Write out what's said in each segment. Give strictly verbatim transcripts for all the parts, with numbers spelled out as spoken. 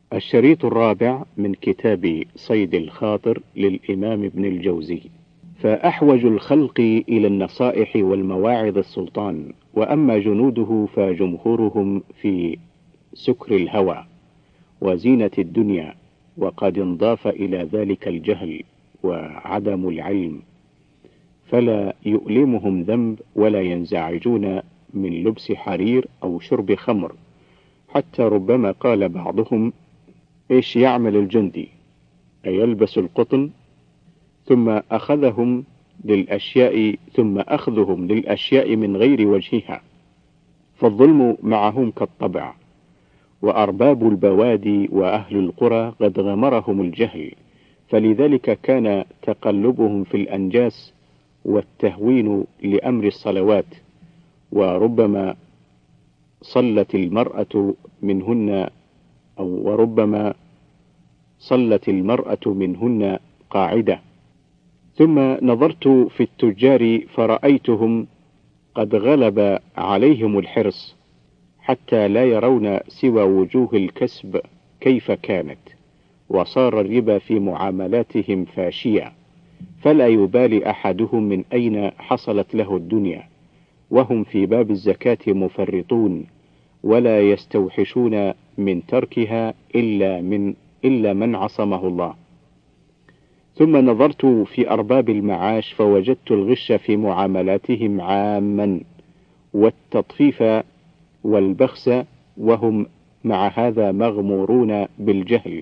الشريط الرابع من كتاب صيد الخاطر للإمام ابن الجوزي. فأحوج الخلق إلى النصائح والمواعظ السلطان، وأما جنوده فجمهورهم في سكر الهوى وزينة الدنيا، وقد انضاف إلى ذلك الجهل وعدم العلم، فلا يؤلمهم ذنب ولا ينزعجون من لبس حرير أو شرب خمر، حتى ربما قال بعضهم: إيش يعمل الجندي؟ أيلبس القطن؟ ثم أخذهم للأشياء ثم أخذهم للأشياء من غير وجهها، فالظلم معهم كالطبع، وأرباب البوادي وأهل القرى قد غمرهم الجهل، فلذلك كان تقلبهم في الأنجاس والتهوين لأمر الصلوات، وربما صلت المرأة منهن أو وربما صلت المرأة منهن قاعدة. ثم نظرت في التجار فرأيتهم قد غلب عليهم الحرص، حتى لا يرون سوى وجوه الكسب كيف كانت، وصار الربا في معاملاتهم فاشية، فلا يبالي أحدهم من أين حصلت له الدنيا، وهم في باب الزكاة مفرطون، ولا يستوحشون من تركها إلا من إلا من عصمه الله. ثم نظرت في أرباب المعاش فوجدت الغش في معاملاتهم عاما، والتطفيف والبخس، وهم مع هذا مغمورون بالجهل.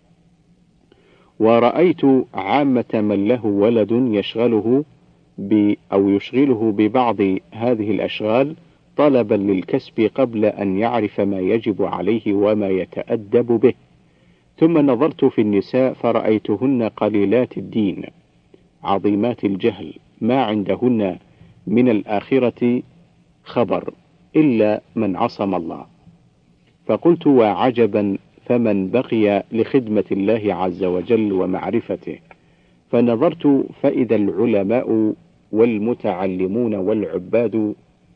ورأيت عامة من له ولد يشغله ب أو يشغله ببعض هذه الأشغال طلبا للكسب قبل أن يعرف ما يجب عليه وما يتأدب به. ثم نظرت في النساء فرأيتهن قليلات الدين عظيمات الجهل، ما عندهن من الآخرة خبر إلا من عصم الله. فقلت: وعجبا، فمن بقي لخدمة الله عز وجل ومعرفته؟ فنظرت فإذا العلماء والمتعلمون والعباد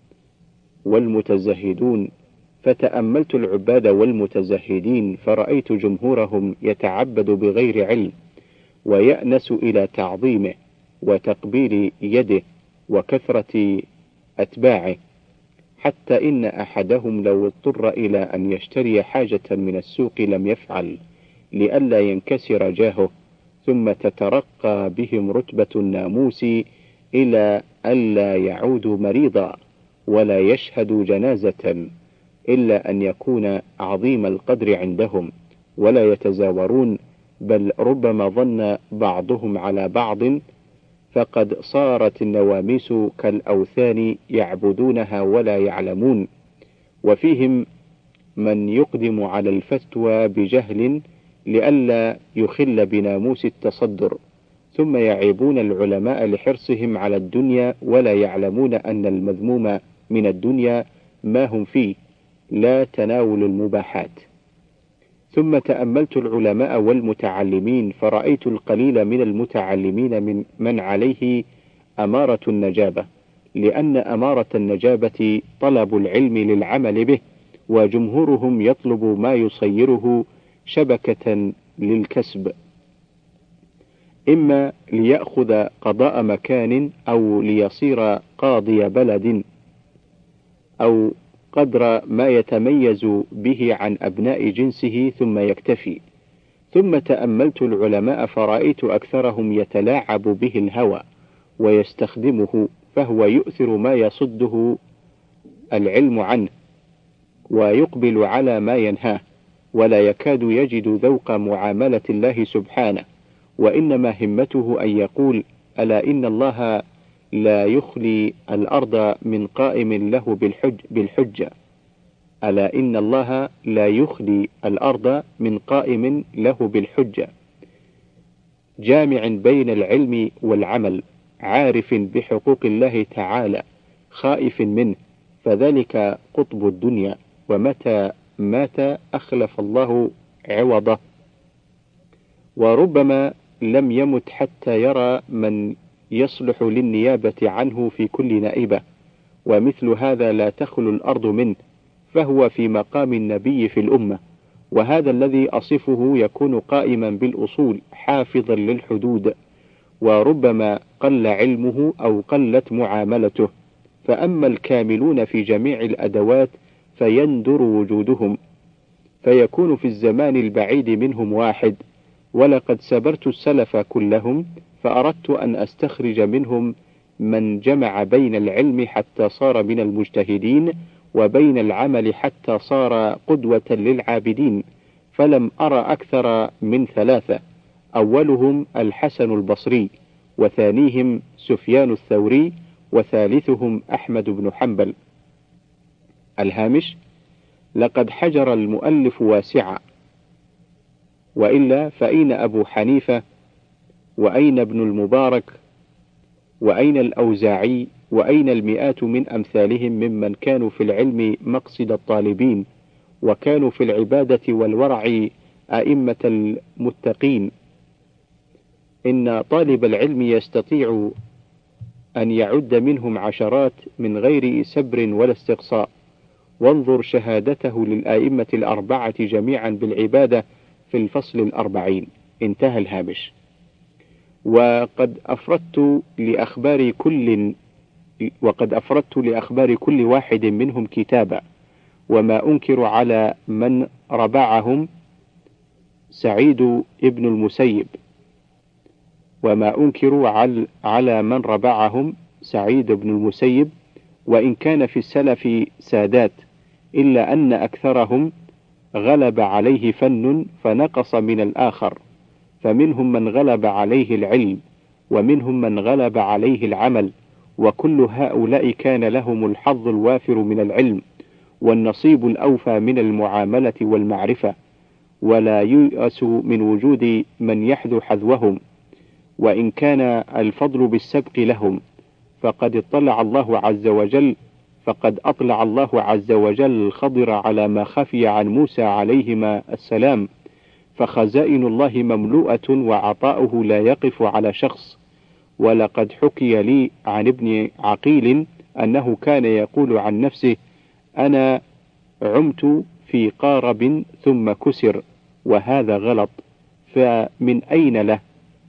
والمتزهدون، فتأملت العباد والمتزهدين فرأيت جمهورهم يتعبد بغير علم، ويأنس إلى تعظيمه وتقبيل يده وكثرة أتباعه، حتى إن أحدهم لو اضطر إلى أن يشتري حاجة من السوق لم يفعل لئلا ينكسر جاهه، ثم تترقى بهم رتبة الناموس إلى ألا يعود مريضا ولا يشهد جنازة إلا أن يكون عظيم القدر عندهم، ولا يتزاورون، بل ربما ظن بعضهم على بعض، فقد صارت النواميس كالأوثان يعبدونها ولا يعلمون. وفيهم من يقدم على الفتوى بجهل لئلا يخل بناموس التصدر، ثم يعيبون العلماء لحرصهم على الدنيا ولا يعلمون أن المذموم من الدنيا ما هم فيه، لا تناول المباحات. ثم تأملت العلماء والمتعلمين فرأيت القليل من المتعلمين من من عليه أمارة النجابة، لأن أمارة النجابة طلب العلم للعمل به، وجمهورهم يطلب ما يصيره شبكة للكسب، إما ليأخذ قضاء مكان أو ليصير قاضي بلد، أو قدر ما يتميز به عن أبناء جنسه ثم يكتفي. ثم تأملت العلماء فرأيت أكثرهم يتلاعب به الهوى ويستخدمه، فهو يؤثر ما يصده العلم عنه ويقبل على ما ينهاه، ولا يكاد يجد ذوق معاملة الله سبحانه، وإنما همته أن يقول: ألا إن الله لا يخلي الأرض من قائم له بالحج بالحجة ألا إن الله لا يخلي الأرض من قائم له بالحجة، جامع بين العلم والعمل، عارف بحقوق الله تعالى، خائف منه، فذلك قطب الدنيا، ومتى مات أخلف الله عوضه. وربما لم يمت حتى يرى من يصلح للنيابة عنه في كل نائبة، ومثل هذا لا تخلو الأرض منه، فهو في مقام النبي في الأمة، وهذا الذي أصفه يكون قائما بالأصول حافظا للحدود، وربما قل علمه أو قلت معاملته. فأما الكاملون في جميع الأدوات فيندر وجودهم، فيكون في الزمان البعيد منهم واحد. ولقد سبرت السلف كلهم، فأردت أن أستخرج منهم من جمع بين العلم حتى صار من المجتهدين، وبين العمل حتى صار قدوة للعابدين، فلم أرى أكثر من ثلاثة: أولهم الحسن البصري، وثانيهم سفيان الثوري، وثالثهم أحمد بن حنبل. الهامش: لقد حجر المؤلف واسعا، وإلا فأين أبو حنيفة، وأين ابن المبارك، وأين الأوزاعي، وأين المئات من أمثالهم ممن كانوا في العلم مقصد الطالبين، وكانوا في العبادة والورع أئمة المتقين. إن طالب العلم يستطيع أن يعد منهم عشرات من غير سبر ولا استقصاء. وانظر شهادته للآئمة الأربعة جميعا بالعبادة في الفصل الأربعين. انتهى الهامش. وقد أفردت لأخبار كل وقد أفردت لأخبار كل واحد منهم كتابا، وما أنكر على من ربعهم سعيد ابن المسيب وما أنكر على من ربعهم سعيد بن المسيب وإن كان في السلف سادات، إلا أن أكثرهم غلب عليه فن فنقص من الآخر، فمنهم من غلب عليه العلم، ومنهم من غلب عليه العمل، وكل هؤلاء كان لهم الحظ الوافر من العلم، والنصيب الأوفى من المعاملة والمعرفة، ولا ييأس من وجود من يحذو حذوهم، وإن كان الفضل بالسبق لهم. فقد اطلع الله عز وجل فقد أطلع الله عز وجل الخضر على ما خفي عن موسى عليهما السلام، فخزائن الله مملوءة وعطاؤه لا يقف على شخص. ولقد حكي لي عن ابن عقيل أنه كان يقول عن نفسه: أنا عمت في قارب ثم كسر، وهذا غلط، فمن أين له؟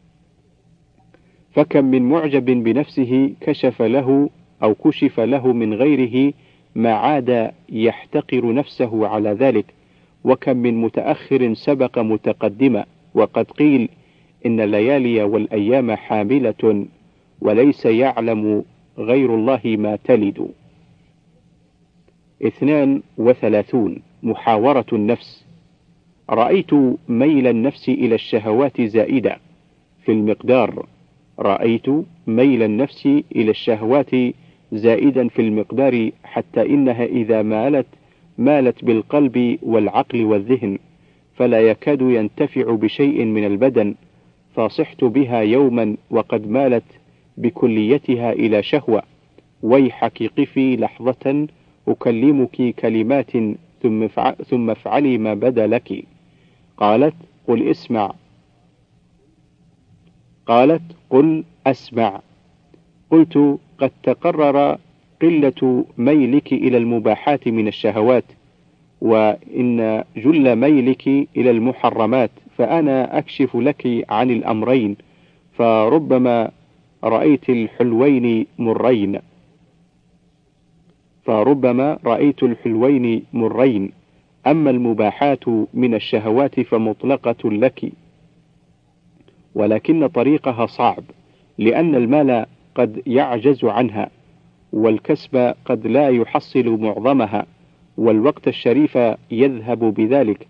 فكم من معجب بنفسه كشف له أو كشف له من غيره ما عاد يحتقر نفسه على ذلك، وكم من متأخر سبق متقدما. وقد قيل إن الليالي والأيام حاملة، وليس يعلم غير الله ما تلد. اثنان وثلاثون. محاورة النفس. رأيت ميل النفس إلى الشهوات زائدة في المقدار رأيت ميل النفس إلى الشهوات زائدا في المقدار، حتى إنها إذا مالت مالت بالقلب والعقل والذهن، فلا يكاد ينتفع بشيء من البدن. فصحت بها يوما وقد مالت بكليتها إلى شهوة: ويحك قفي لحظة أكلمك كلمات ثم افعلي ما بدا لك. قالت: قل اسمع قالت: قل أسمع. قلت: قد تقرر قلة ميلك إلى المباحات من الشهوات، وإن جل ميلك إلى المحرمات، فأنا أكشف لك عن الأمرين، فربما رأيت الحلوين مرين فربما رأيت الحلوين مرين أما المباحات من الشهوات فمطلقة لك، ولكن طريقها صعب، لأن المال قد يعجز عنها، والكسب قد لا يحصل معظمها، والوقت الشريف يذهب بذلك.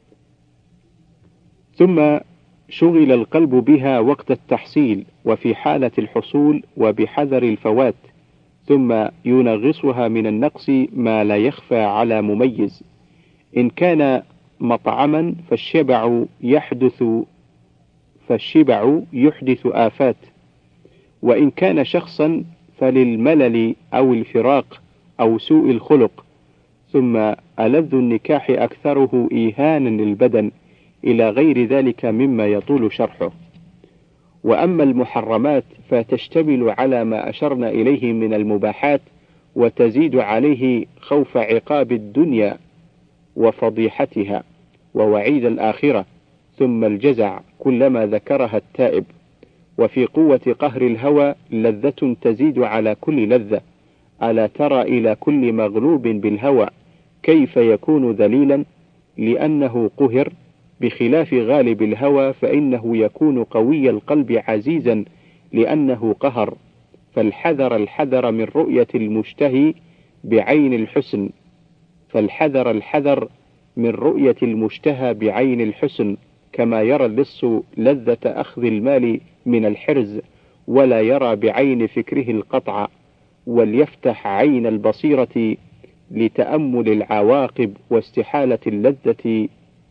ثم شغل القلب بها وقت التحصيل وفي حالة الحصول وبحذر الفوات، ثم ينغصها من النقص ما لا يخفى على مميز. إن كان مطعما فالشبع يحدث فالشبع يحدث آفات، وإن كان شخصا فللملل أو الفراق أو سوء الخلق. ثم ألذ النكاح أكثره إيهانا للبدن، إلى غير ذلك مما يطول شرحه. وأما المحرمات فتشتمل على ما أشرنا إليه من المباحات، وتزيد عليه خوف عقاب الدنيا وفضيحتها، ووعيد الآخرة، ثم الجزع كلما ذكرها التائب. وفي قوة قهر الهوى لذة تزيد على كل لذة. ألا ترى إلى كل مغلوب بالهوى كيف يكون ذليلا لأنه قهر، بخلاف غالب الهوى فإنه يكون قوي القلب عزيزا لأنه قهر. فالحذر الحذر من رؤية المشتهي بعين الحسن فالحذر الحذر من رؤية المشتهى بعين الحسن كما يرى اللص لذة أخذ المال من الحرز ولا يرى بعين فكره القطع. وليفتح عين البصيرة لتأمل العواقب واستحالة اللذة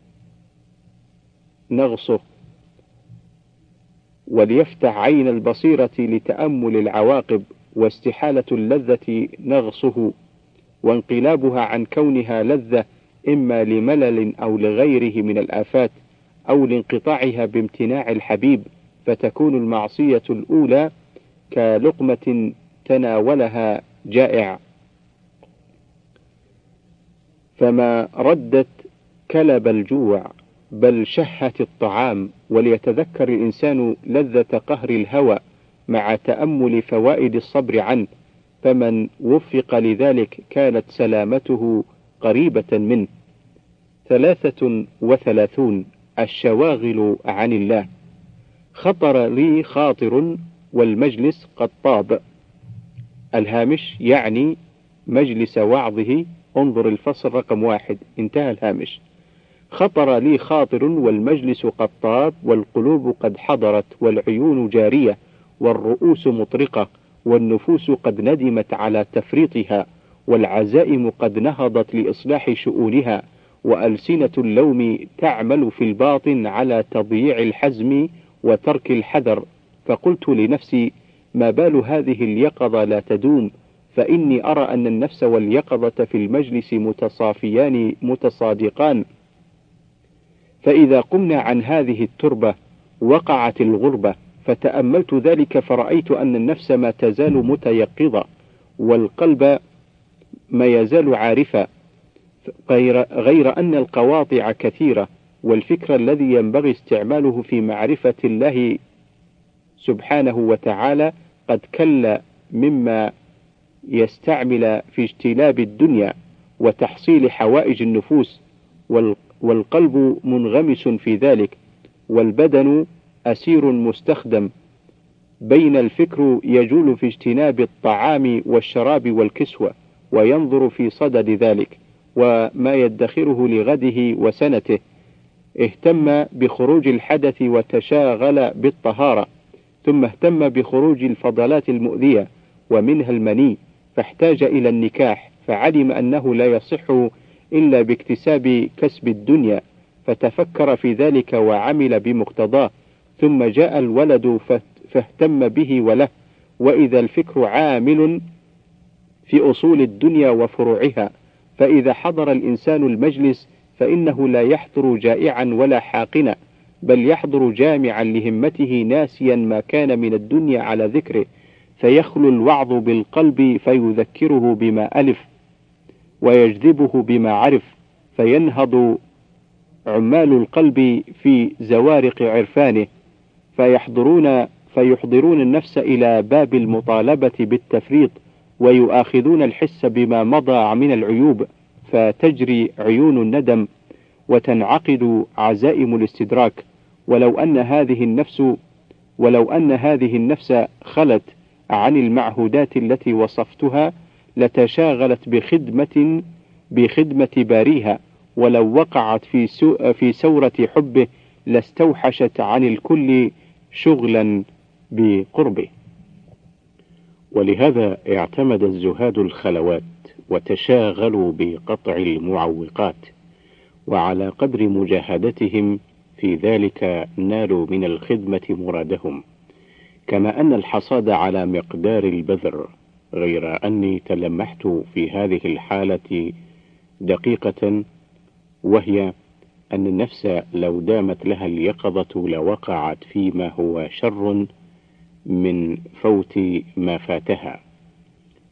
نغصه وليفتح عين البصيرة لتأمل العواقب واستحالة اللذة نغصه، وانقلابها عن كونها لذة إما لملل أو لغيره من الآفات، أو لانقطاعها بامتناع الحبيب، فتكون المعصية الأولى كلقمة تناولها جائع، فما ردت كلب الجوع بل شهت الطعام. وليتذكر الإنسان لذة قهر الهوى مع تأمل فوائد الصبر عنه، فمن وفق لذلك كانت سلامته قريبة منه. ثلاثة وثلاثون الشواغل عن الله. خطر لي خاطر والمجلس قد طاب. الهامش يعني مجلس وعظه، انظر الفصل رقم واحد، انتهى الهامش. خطر لي خاطر والمجلس قد طاب، والقلوب قد حضرت، والعيون جارية، والرؤوس مطرقة، والنفوس قد ندمت على تفريطها، والعزائم قد نهضت لإصلاح شؤونها، وألسنة اللوم تعمل في الباطن على تضييع الحزم وترك الحذر. فقلت لنفسي: ما بال هذه اليقظة لا تدوم؟ فإني أرى أن النفس واليقظة في المجلس متصافيان متصادقان، فإذا قمنا عن هذه التربة وقعت الغربة. فتأملت ذلك فرأيت أن النفس ما تزال متيقظة، والقلب ما يزال عارفا، غير, غير أن القواطع كثيرة، والفكر الذي ينبغي استعماله في معرفة الله سبحانه وتعالى قد كل مما يستعمل في اجتلاب الدنيا وتحصيل حوائج النفوس، والقلب منغمس في ذلك، والبدن أسير مستخدم، بين الفكر يجول في اجتناب الطعام والشراب والكسوة، وينظر في صدد ذلك وما يدخره لغده وسنته. اهتم بخروج الحدث وتشاغل بالطهارة، ثم اهتم بخروج الفضلات المؤذية ومنها المني، فاحتاج إلى النكاح، فعلم أنه لا يصح إلا باكتساب كسب الدنيا، فتفكر في ذلك وعمل بمقتضاه. ثم جاء الولد فاهتم به وله، وإذا الفكر عامل في أصول الدنيا وفروعها. فإذا حضر الإنسان المجلس فإنه لا يحضر جائعا ولا حاقنا، بل يحضر جامعا لهمته ناسيا ما كان من الدنيا على ذكره، فيخلو الوعظ بالقلب فيذكره بما ألف ويجذبه بما عرف، فينهض عمال القلب في زوارق عرفانه، فيحضرون فيحضرون النفس إلى باب المطالبة بالتفريط، ويؤاخذون الحس بما مضى من العيوب، فتجري عيون الندم وتنعقد عزائم الاستدراك. ولو أن هذه النفس ولو أن هذه النفس خلت عن المعهودات التي وصفتها لتشاغلت بخدمة بخدمة باريها، ولو وقعت في في سورة حبه لاستوحشت عن الكل شغلا بقربه. ولهذا اعتمد الزهاد الخلوات وتشاغلوا بقطع المعوقات، وعلى قدر مجاهدتهم في ذلك نالوا من الخدمة مرادهم، كما أن الحصاد على مقدار البذر، غير أني تلمحت في هذه الحالة دقيقة، وهي أن النفس لو دامت لها اليقظة لوقعت فيما هو شر من فوت ما فاتها،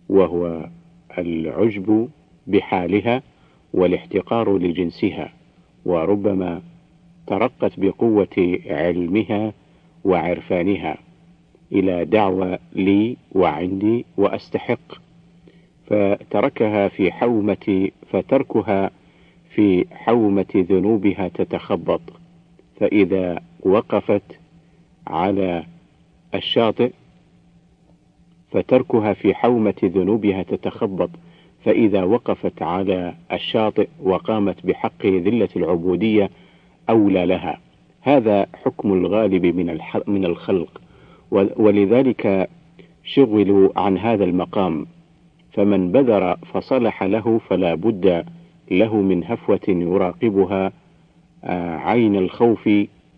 وهو العجب بحالها والاحتقار لجنسها، وربما ترقت بقوة علمها وعرفانها إلى دعوى لي وعندي وأستحق، فتركها في حومة فتركها في حومة ذنوبها تتخبط، فإذا وقفت على الشاطئ فتركها في حومة ذنوبها تتخبط فإذا وقفت على الشاطئ وقامت بحق ذلة العبودية أولى لها. هذا حكم الغالب من من الخلق، ولذلك شغلوا عن هذا المقام، فمن بذر فصلح له فلا بد له من هفوة يراقبها عين الخوف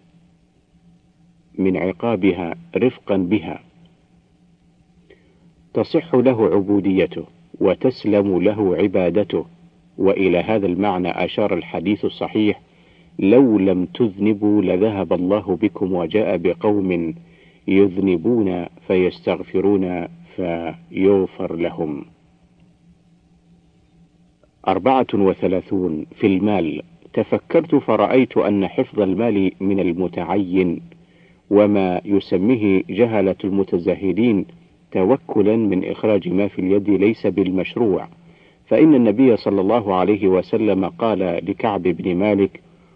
من عقابها رفقا بها، تصح له عبوديته وتسلم له عبادته. وإلى هذا المعنى أشار الحديث الصحيح: لو لم تذنبوا لذهب الله بكم وجاء بقوم يذنبون فيستغفرون فيغفر لهم. أربعة وثلاثون. في المال. تفكرت فرأيت أن حفظ المال من المتعين، وما يسميه جهلة المتزاهدين توكلا من إخراج ما في اليد ليس بالمشروع، فإن النبي صلى الله عليه وسلم قال لكعب بن مالك: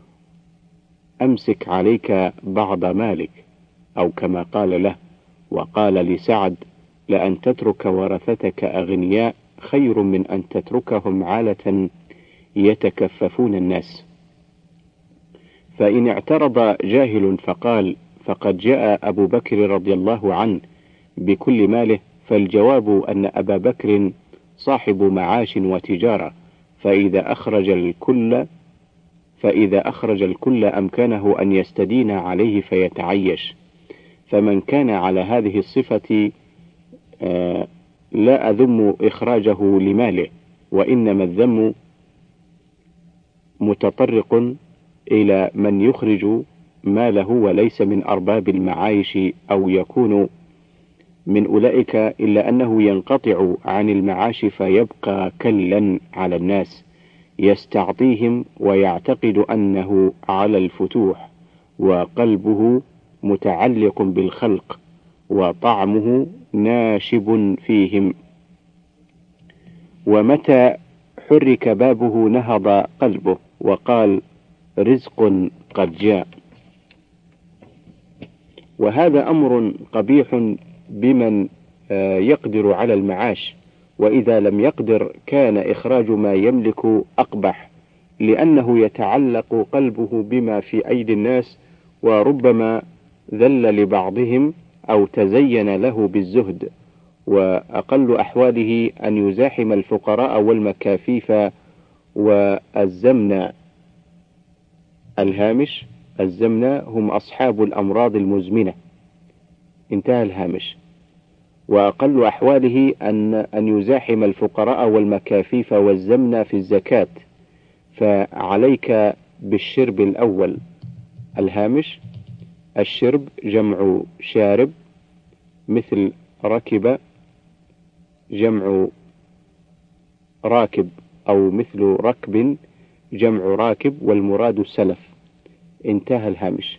أمسك عليك بعض مالك، أو كما قال له. وقال لسعد: لأن تترك ورثتك أغنياء خير من أن تتركهم عالة يتكففون الناس. فإن اعترض جاهل فقال: فقد جاء أبو بكر رضي الله عنه بكل ماله، فالجواب أن أبا بكر صاحب معاش وتجارة، فإذا أخرج الكل فإذا أخرج الكل أمكنه أن يستدين عليه فيتعيش. فمن كان على هذه الصفة آه لا أذم إخراجه لماله، وإنما الذم متطرق إلى من يخرج ماله وليس من أرباب المعايش، أو يكون من أولئك، إلا أنه ينقطع عن المعاش فيبقى كلا على الناس يستعطيهم ويعتقد أنه على الفتوح، وقلبه متعلق بالخلق، وطعمه ناشب فيهم، ومتى حرك بابه نهض قلبه وقال: رزق قد جاء. وهذا أمر قبيح بمن يقدر على المعاش، وإذا لم يقدر كان إخراج ما يملك أقبح، لأنه يتعلق قلبه بما في أيدي الناس، وربما ذل لبعضهم أو تزين له بالزهد. وأقل أحواله أن يزاحم الفقراء والمكافيف والزمن. الهامش: الزمن هم أصحاب الأمراض المزمنة. انتهى الهامش. وأقل أحواله أن أن يزاحم الفقراء والمكافيف والزمن في الزكاة، فعليك بالشرب الأول. الهامش: الشرب جمع شارب، مثل ركب جمع راكب، أو مثل ركب جمع راكب، والمراد السلف. انتهى الهامش.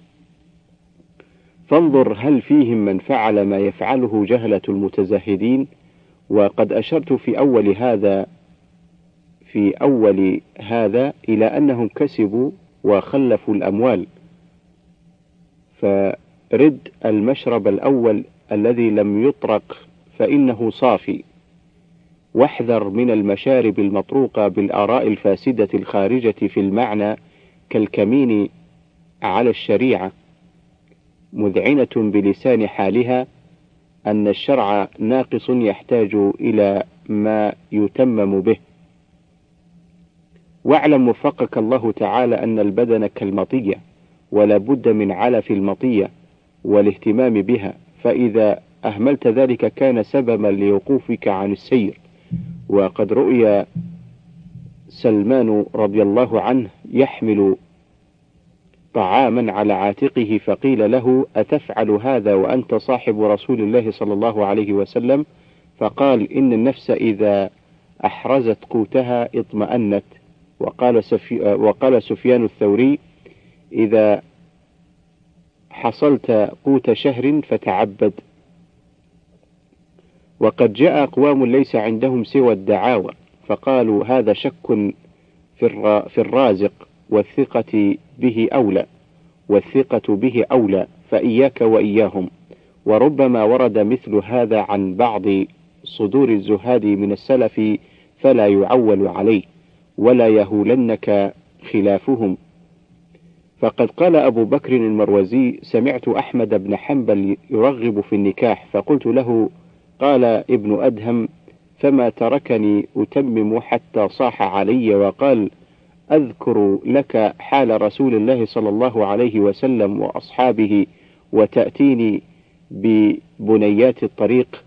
فانظر هل فيهم من فعل ما يفعله جهلة المتزاهدين. وقد أشرت في أول هذا في أول هذا إلى أنهم كسبوا وخلفوا الأموال، فرد المشرب الأول الذي لم يطرق فإنه صافي، واحذر من المشارب المطروقة بالآراء الفاسدة الخارجة في المعنى كالكمين على الشريعة، مذعنة بلسان حالها أن الشرع ناقص يحتاج إلى ما يتمم به. واعلم وفقك الله تعالى أن البدن كالمطية، ولا بد من علف المطية والاهتمام بها، فإذا أهملت ذلك كان سببا لوقوفك عن السير. وقد رؤي سلمان رضي الله عنه يحمل طعاما على عاتقه، فقيل له: أتفعل هذا وأنت صاحب رسول الله صلى الله عليه وسلم؟ فقال: إن النفس إذا أحرزت قوتها اطمأنت، وقال, سفي وقال سفيان الثوري: إذا حصلت قوت شهر فتعبد. وقد جاء أقوام ليس عندهم سوى الدعاوى، فقالوا هذا شك في الرازق، والثقة به أولى والثقة به أولى فإياك وإياهم. وربما ورد مثل هذا عن بعض صدور الزهاد من السلف، فلا يعول عليه ولا يهولنك خلافهم. فقد قال أبو بكر المروزي: سمعت أحمد بن حنبل يرغب في النكاح، فقلت له: قال ابن أدهم: فما تركني أتمم حتى صاح علي وقال: أذكر لك حال رسول الله صلى الله عليه وسلم وأصحابه وتأتيني ببنيات الطريق.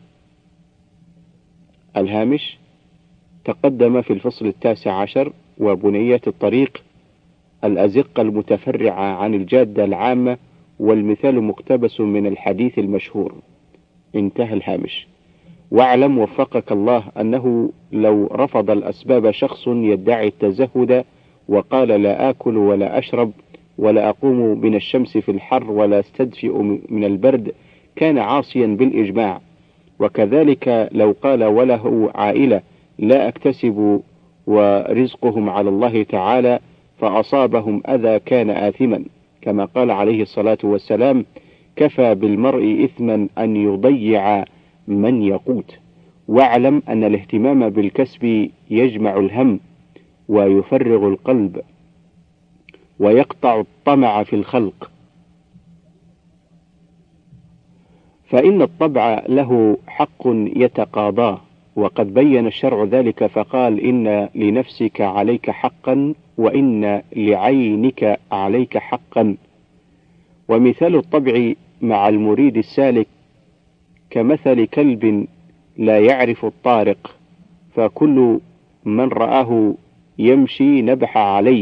الهامش تقدم في الفصل التاسع عشر: وبنيات الطريق الأزقة المتفرعة عن الجادة العامة، والمثال مقتبس من الحديث المشهور. انتهى الهامش. واعلم وفقك الله أنه لو رفض الأسباب شخص يدعي التزهد وقال: لا آكل ولا أشرب ولا أقوم من الشمس في الحر ولا استدفئ من البرد، كان عاصيا بالإجماع. وكذلك لو قال وله عائلة: لا أكتسب ورزقهم على الله تعالى، فأصابهم أذى، كان آثما، كما قال عليه الصلاة والسلام: كفى بالمرء إثما أن يضيع من يقوت. واعلم أن الاهتمام بالكسب يجمع الهم ويفرغ القلب ويقطع الطمع في الخلق، فإن الطبع له حق يتقاضاه، وقد بين الشرع ذلك فقال: إن لنفسك عليك حقا وإن لعينك عليك حقا. ومثال الطبع مع المريد السالك كمثل كلب لا يعرف الطارق، فكل من رآه يمشي نبح عليه،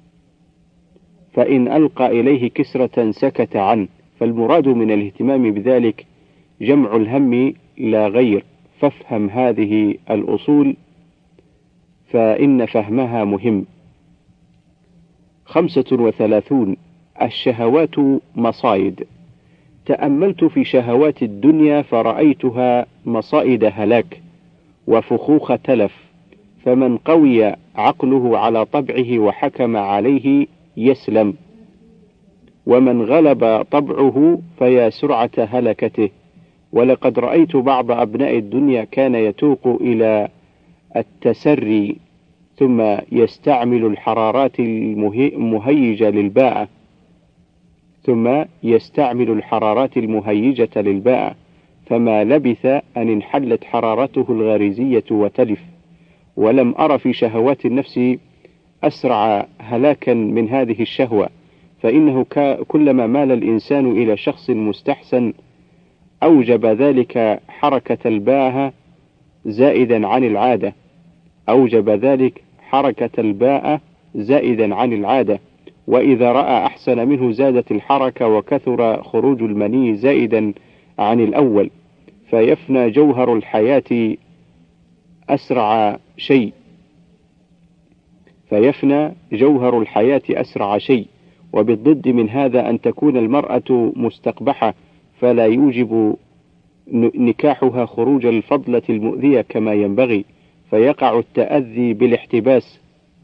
فإن ألقى إليه كسرة سكت عنه. فالمراد من الاهتمام بذلك جمع الهم لا غير، فافهم هذه الأصول فإن فهمها مهم. خمسة وثلاثون: الشهوات مصائد. تأملت في شهوات الدنيا فرأيتها مصائد هلاك وفخوخ تلف، فمن قوي عقله على طبعه وحكم عليه يسلم، ومن غلب طبعه فيا سرعة هلكته. ولقد رأيت بعض أبناء الدنيا كان يتوق إلى التسري ثم يستعمل الحرارات المهيجة للباءة ثم يستعمل الحرارات المهيجة للباءة فما لبث أن انحلت حرارته الغريزية وتلف. ولم أر في شهوات النفس أسرع هلاكا من هذه الشهوة، فإنه كلما مال الإنسان إلى شخص مستحسن أوجب ذلك حركة الباءة زائدا عن العادة أوجب ذلك حركة الباءة زائدا عن العادة وإذا رأى أحسن منه زادت الحركة وكثر خروج المني زائدا عن الأول، فيفنى جوهر الحياة أسرع شيء فيفنى جوهر الحياة أسرع شيء. وبالضد من هذا أن تكون المرأة مستقبحة فلا يوجب نكاحها خروج الفضلة المؤذية كما ينبغي، فيقع التأذي بالاحتباس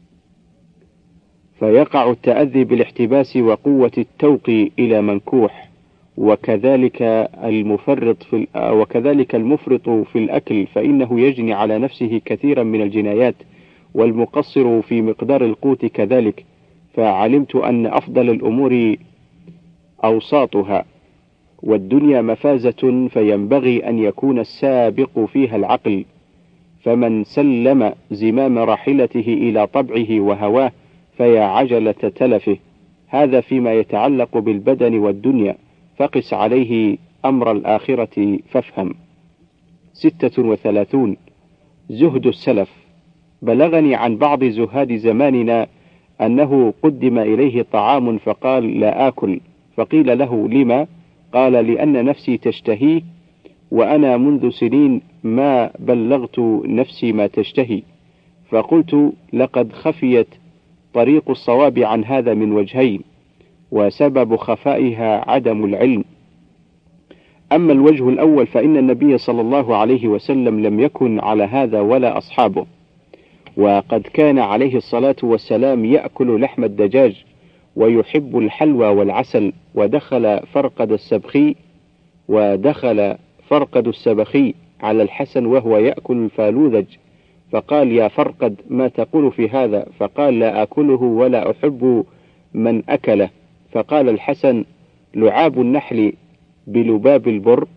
فيقع التأذي بالاحتباس وقوة التوق إلى منكوح. وكذلك المفرط في وكذلك المفرط في الأكل، فإنه يجني على نفسه كثيرا من الجنايات، والمقصر في مقدار القوت كذلك. فعلمت أن أفضل الأمور أوساطها، والدنيا مفازة فينبغي أن يكون السابق فيها العقل، فمن سلم زمام راحلته إلى طبعه وهواه فيا عجلة تلفه. هذا فيما يتعلق بالبدن والدنيا، فقس عليه أمر الآخرة فافهم. ستة وثلاثون: زهد السلف. بلغني عن بعض زهاد زماننا أنه قدم إليه طعام فقال: لا آكل، فقيل له: لما؟ قال: لأن نفسي تشتهيه، وأنا منذ سنين ما بلغت نفسي ما تشتهي. فقلت: لقد خفيت طريق الصواب عن هذا من وجهين، وسبب خفائها عدم العلم. أما الوجه الأول فإن النبي صلى الله عليه وسلم لم يكن على هذا ولا أصحابه، وقد كان عليه الصلاة والسلام يأكل لحم الدجاج ويحب الحلوى والعسل، ودخل فرقد السبخي ودخل فرقد السبخي على الحسن وهو يأكل الفالوذج، فقال: يا فرقد ما تقول في هذا؟ فقال: لا أكله ولا أحب من أكله. فقال الحسن: لعاب النحل بلباب البر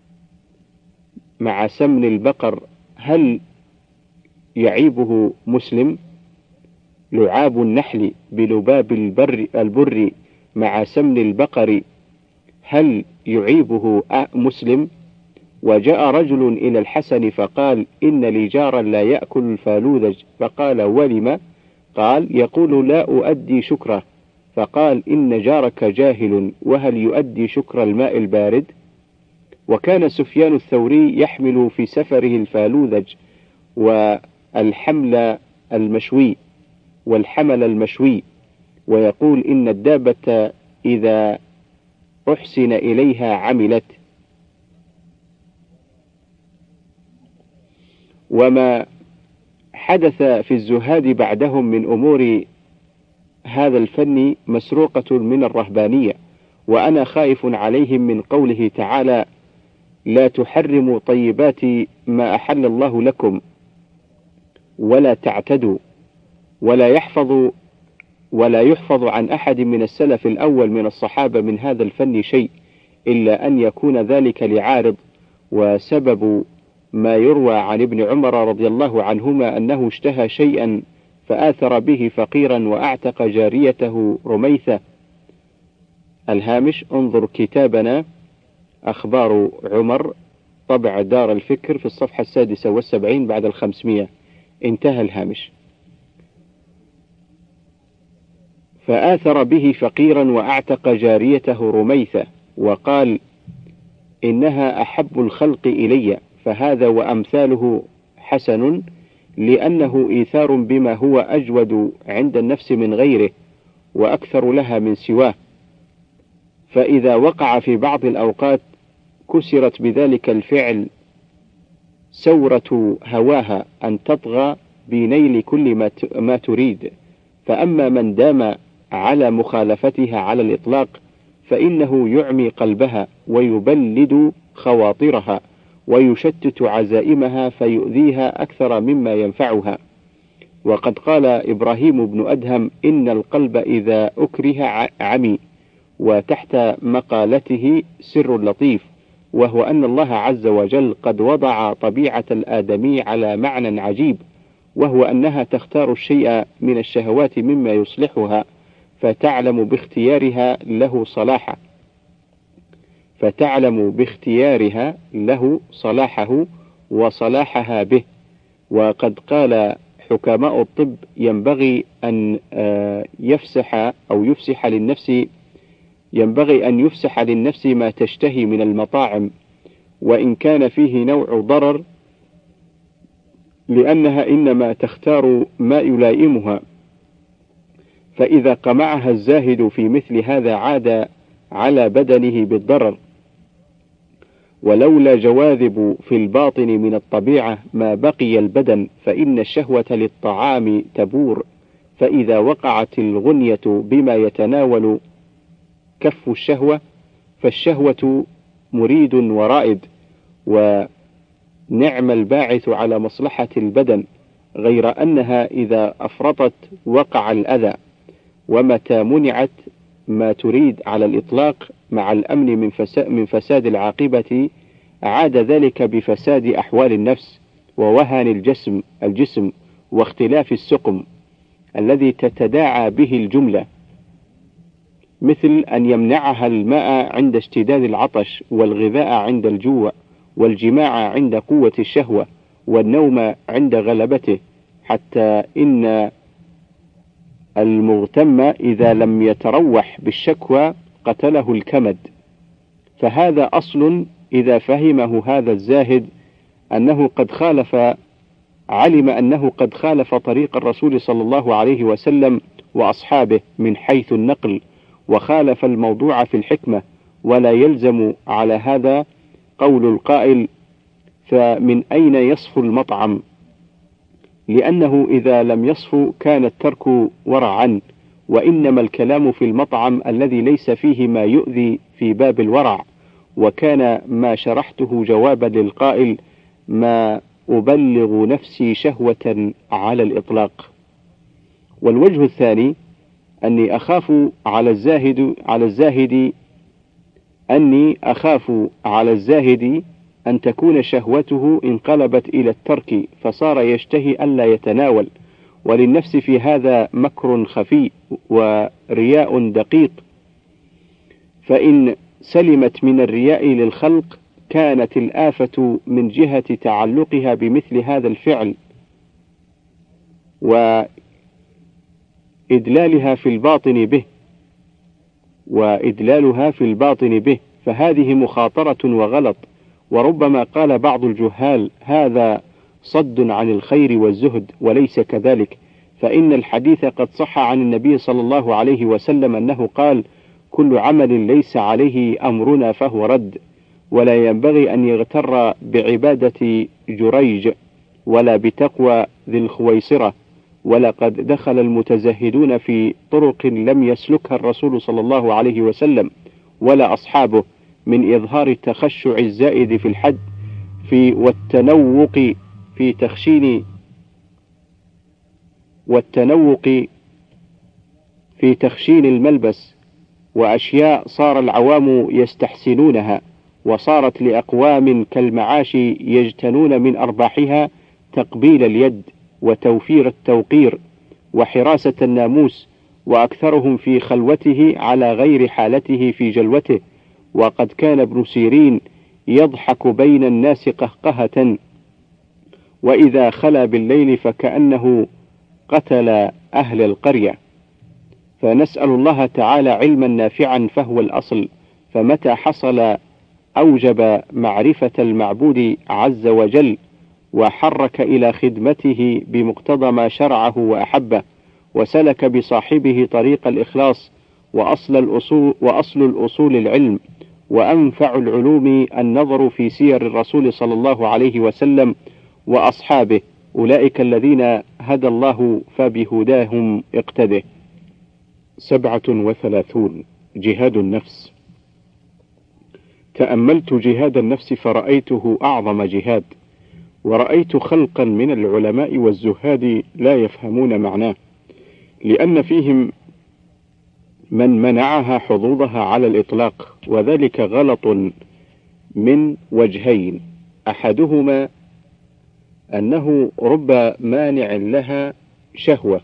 مع سمن البقر هل يعيبه مسلم؟ لعاب النحل بلباب البر, البر مع سمن البقر هل يعيبه مسلم؟ وجاء رجل إلى الحسن فقال: إن لي جارا لا يأكل الفالوذج. فقال: ولم؟ قال: يقول: لا أؤدي شكره. فقال: إن جارك جاهل، وهل يؤدي شكر الماء البارد؟ وكان سفيان الثوري يحمل في سفره الفالوذج والحمل المشوي والحمل المشوي، ويقول: إن الدابة إذا أحسن إليها عملت. وما حدث في الزهاد بعدهم من أمور هذا الفن مسروقة من الرهبانية، وأنا خائف عليهم من قوله تعالى: لا تحرموا طيبات ما أحل الله لكم ولا تعتدوا. ولا يحفظ ولا يحفظ عن أحد من السلف الأول من الصحابة من هذا الفن شيء، إلا أن يكون ذلك لعارض. وسبب ما يروى عن ابن عمر رضي الله عنهما أنه اشتهى شيئا فآثر به فقيرا وأعتق جاريته رميثة. الهامش: انظر كتابنا أخبار عمر، طبع دار الفكر، في الصفحة السادسة والسبعين بعد الخمسمائة. انتهى الهامش. فآثر به فقيرا وأعتق جاريته رميثة، وقال: إنها أحب الخلق إلي. فهذا وأمثاله حسن، لأنه إيثار بما هو أجود عند النفس من غيره وأكثر لها من سواه، فإذا وقع في بعض الأوقات كسرت بذلك الفعل سورة هواها أن تطغى بنيل كل ما تريد. فأما من دام على مخالفتها على الإطلاق فإنه يعمي قلبها ويبلد خواطرها ويشتت عزائمها فيؤذيها أكثر مما ينفعها. وقد قال إبراهيم بن أدهم: إن القلب إذا أكره عمي. وتحت مقالته سر لطيف، وهو أن الله عز وجل قد وضع طبيعة الآدمي على معنى عجيب، وهو أنها تختار الشيء من الشهوات مما يصلحها، فتعلم باختيارها له صلاحه فتعلم باختيارها له صلاحه وصلاحها به. وقد قال حكماء الطب: ينبغي أن يفسح أو يفسح للنفس ينبغي أن يفسح للنفس ما تشتهي من المطاعم، وإن كان فيه نوع ضرر، لأنها إنما تختار ما يلائمها، فإذا قمعها الزاهد في مثل هذا عاد على بدنه بالضرر. ولولا جواذب في الباطن من الطبيعة ما بقي البدن، فإن الشهوة للطعام تبور، فإذا وقعت الغنية بما يتناول كف الشهوة فالشهوة مريد ورائد، ونعم الباعث على مصلحة البدن، غير أنها إذا أفرطت وقع الأذى. ومتى منعت ما تريد على الإطلاق مع الأمن من فساد, من فساد العاقبة عاد ذلك بفساد أحوال النفس ووهن الجسم, الجسم واختلاف السقم الذي تتداعى به الجملة، مثل أن يمنعها الماء عند اشتداد العطش، والغذاء عند الجوع، والجماع عند قوة الشهوة، والنوم عند غلبته، حتى إن المغتم إذا لم يتروح بالشكوى قتله الكمد. فهذا أصل إذا فهمه هذا الزاهد أنه قد خالف علم أنه قد خالف طريق الرسول صلى الله عليه وسلم وأصحابه من حيث النقل، وخالف الموضوع في الحكمة، ولا يلزم على هذا قول القائل: فمن أين يصفو المطعم؟ لأنه إذا لم يصفو كان الترك ورعا، وإنما الكلام في المطعم الذي ليس فيه ما يؤذي في باب الورع. وكان ما شرحته جوابا للقائل: ما أبلغ نفسي شهوة على الإطلاق. والوجه الثاني أني أخاف على الزاهد على الزاهد أني أخاف على الزاهد أن تكون شهوته انقلبت إلى الترك، فصار يشتهي ألا يتناول، وللنفس في هذا مكر خفي ورياء دقيق، فإن سلمت من الرياء للخلق كانت الآفة من جهة تعلقها بمثل هذا الفعل وإدلالها في الباطن به وإدلالها في الباطن به فهذه مخاطرة وغلط. وربما قال بعض الجهال: هذا صد عن الخير والزهد، وليس كذلك، فإن الحديث قد صح عن النبي صلى الله عليه وسلم أنه قال: كل عمل ليس عليه أمرنا فهو رد. ولا ينبغي أن يغتر بعبادة جريج ولا بتقوى ذي الخويصرة. ولقد دخل المتزهدون في طرق لم يسلكها الرسول صلى الله عليه وسلم ولا أصحابه من إظهار التخشع الزائد في الحد في والتنوق في تخشين والتنوق في تخشين الملبس، وأشياء صار العوام يستحسنونها، وصارت لأقوام كالمعاش يجتنون من أرباحها تقبيل اليد وتوفير التوقير وحراسة الناموس، وأكثرهم في خلوته على غير حالته في جلوته. وقد كان ابن سيرين يضحك بين الناس قهقهة، وإذا خلا بالليل فكأنه قتل أهل القرية. فنسأل الله تعالى علما نافعا فهو الأصل، فمتى حصل أوجب معرفة المعبود عز وجل، وحرك إلى خدمته بمقتضى ما شرعه وأحبه، وسلك بصاحبه طريق الإخلاص. وأصل الأصول, وأصل الأصول العلم، وأنفع العلوم النظر في سير الرسول صلى الله عليه وسلم وأصحابه، أولئك الذين هدى الله فبهداهم اقتده. سبعة وثلاثون. جهاد النفس. تأملت جهاد النفس فرأيته أعظم جهاد، ورأيت خلقا من العلماء والزهاد لا يفهمون معناه، لأن فيهم من منعها حظوظها على الإطلاق، وذلك غلط من وجهين: أحدهما أنه رب مانع لها شهوة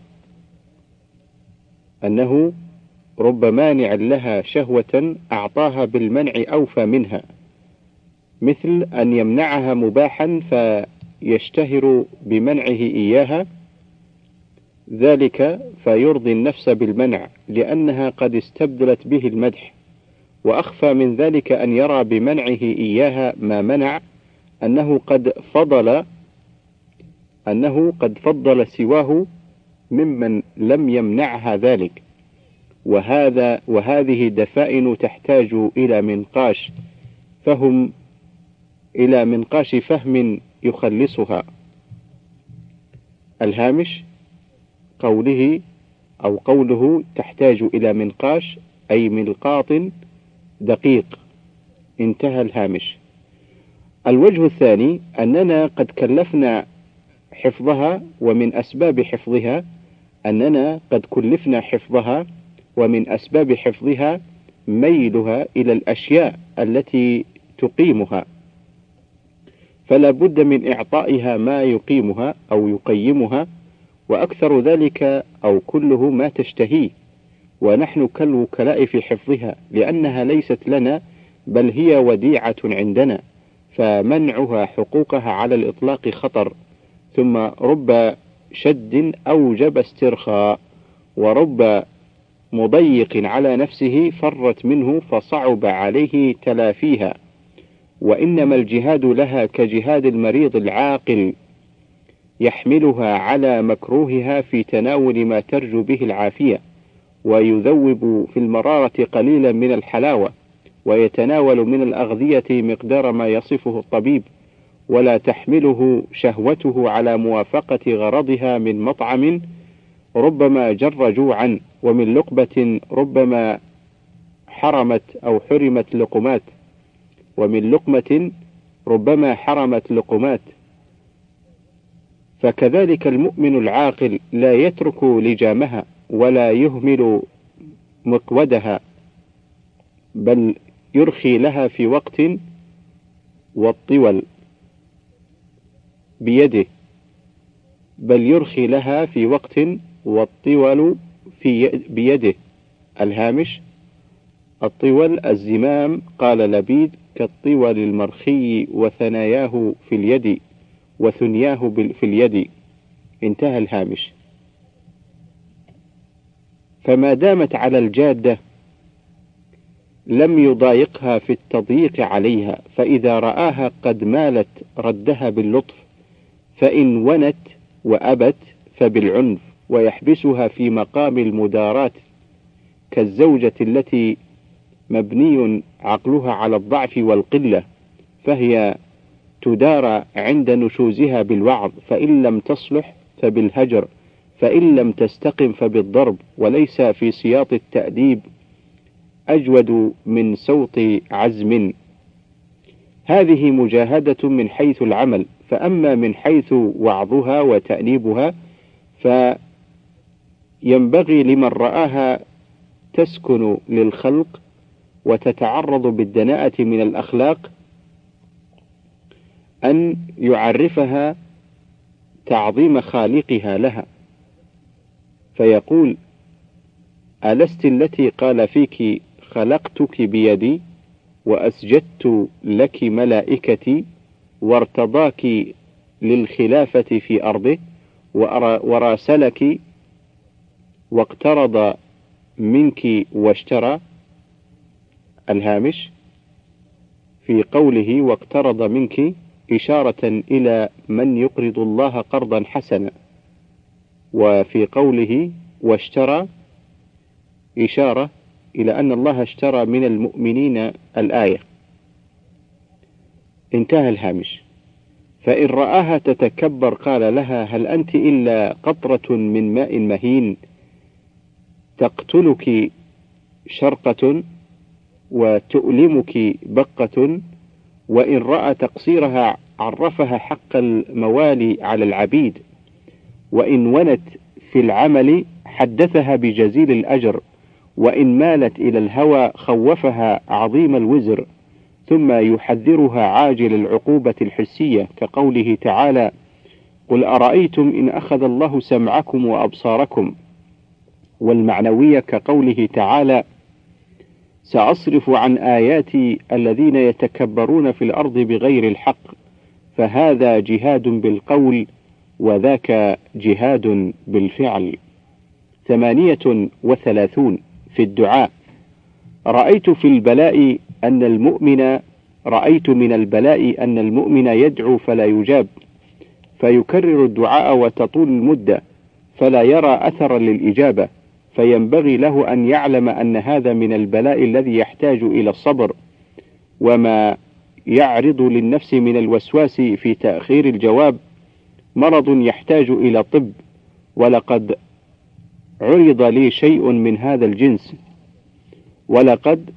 أنه رب مانع لها شهوة أعطاها بالمنع أوفى منها، مثل أن يمنعها مباحا فيشتهر بمنعه إياها، ذلك فيرضي النفس بالمنع لأنها قد استبدلت به المدح. وأخفى من ذلك أن يرى بمنعه إياها ما منع أنه قد فضل أنه قد فضل سواه ممن لم يمنعها ذلك. وهذا وهذه دفائن تحتاج إلى منقاش فهم إلى منقاش فهم يخلصها. الهامش قوله أو قوله تحتاج إلى منقاش أي ملقاط دقيق. انتهى الهامش. الوجه الثاني أننا قد كلفنا حفظها، ومن أسباب حفظها أننا قد كلفنا حفظها ومن أسباب حفظها ميلها إلى الأشياء التي تقيمها، فلا بد من إعطائها ما يقيمها أو يقيمها، وأكثر ذلك أو كله ما تشتهيه، ونحن كالوكلاء في حفظها، لأنها ليست لنا بل هي وديعة عندنا، فمنعها حقوقها على الإطلاق خطر. ثم رب شد أوجب استرخاء، ورب مضيق على نفسه فرت منه فصعب عليه تلافيها. وإنما الجهاد لها كجهاد المريض العاقل يحملها على مكروهها في تناول ما ترجو به العافية، ويذوب في المرارة قليلا من الحلاوة، ويتناول من الأغذية مقدار ما يصفه الطبيب، ولا تحمله شهوته على موافقة غرضها من مطعم ربما جر جوعا، ومن لقبة ربما حرمت أو حرمت لقمات، ومن لقمة ربما حرمت لقمات. فكذلك المؤمن العاقل لا يترك لجامها ولا يهمل مقودها، بل يرخي لها في وقت والطول بيده بل يرخي لها في وقت والطول في بيده. الهامش: الطول الزمام، قال لبيد: كالطول المرخي وثناياه في اليد وثنياه في اليد. انتهى الهامش. فما دامت على الجادة لم يضايقها في التضييق عليها، فإذا رآها قد مالت ردها باللطف، فإن ونت وأبت فبالعنف، ويحبسها في مقام المداراة كالزوجة التي مبني عقلها على الضعف والقلة، فهي تدار عند نشوزها بالوعظ، فإن لم تصلح فبالهجر، فإن لم تستقم فبالضرب، وليس في سياط التأديب أجود من سوط عزم. هذه مجاهدة من حيث العمل، فأما من حيث وعظها وتأنيبها فينبغي لمن رآها تسكن للخلق وتتعرض بالدناءة من الأخلاق أن يعرفها تعظيم خالقها لها، فيقول: ألست التي قال فيك خلقتك بيدي وأسجدت لك ملائكتي وارتضاك للخلافة في أرضه وراسلك واقترض منك واشترى. الهامش: في قوله واقترض منك إشارة إلى من يقرض الله قرضا حسنا، وفي قوله واشترى إشارة إلى أن الله اشترى من المؤمنين الآية. انتهى الهامش. فإن رآها تتكبر قال لها: هل أنت إلا قطرة من ماء مهين تقتلك شرقة وتؤلمك بقة؟ وإن رأى تقصيرها عرفها حق الموالي على العبيد، وإن ونت في العمل حدثها بجزيل الأجر، وإن مالت إلى الهوى خوفها عظيم الوزر، ثم يحذرها عاجل العقوبة الحسية، كقوله تعالى: قل أرأيتم إن أخذ الله سمعكم وأبصاركم، والمعنوية كقوله تعالى: سأصرف عن آياتي الذين يتكبرون في الأرض بغير الحق. فهذا جهاد بالقول وذاك جهاد بالفعل. ثمانية وثلاثون. في الدعاء: رأيت في البلاء أن المؤمن رأيت من البلاء أن المؤمن يدعو فلا يجاب، فيكرر الدعاء وتطول المدة فلا يرى أثرا للإجابة، فينبغي له أن يعلم أن هذا من البلاء الذي يحتاج إلى الصبر. وما يعرض للنفس من الوسواس في تأخير الجواب مرض يحتاج إلى طب، ولقد عرض لي شيء من هذا الجنس ولقد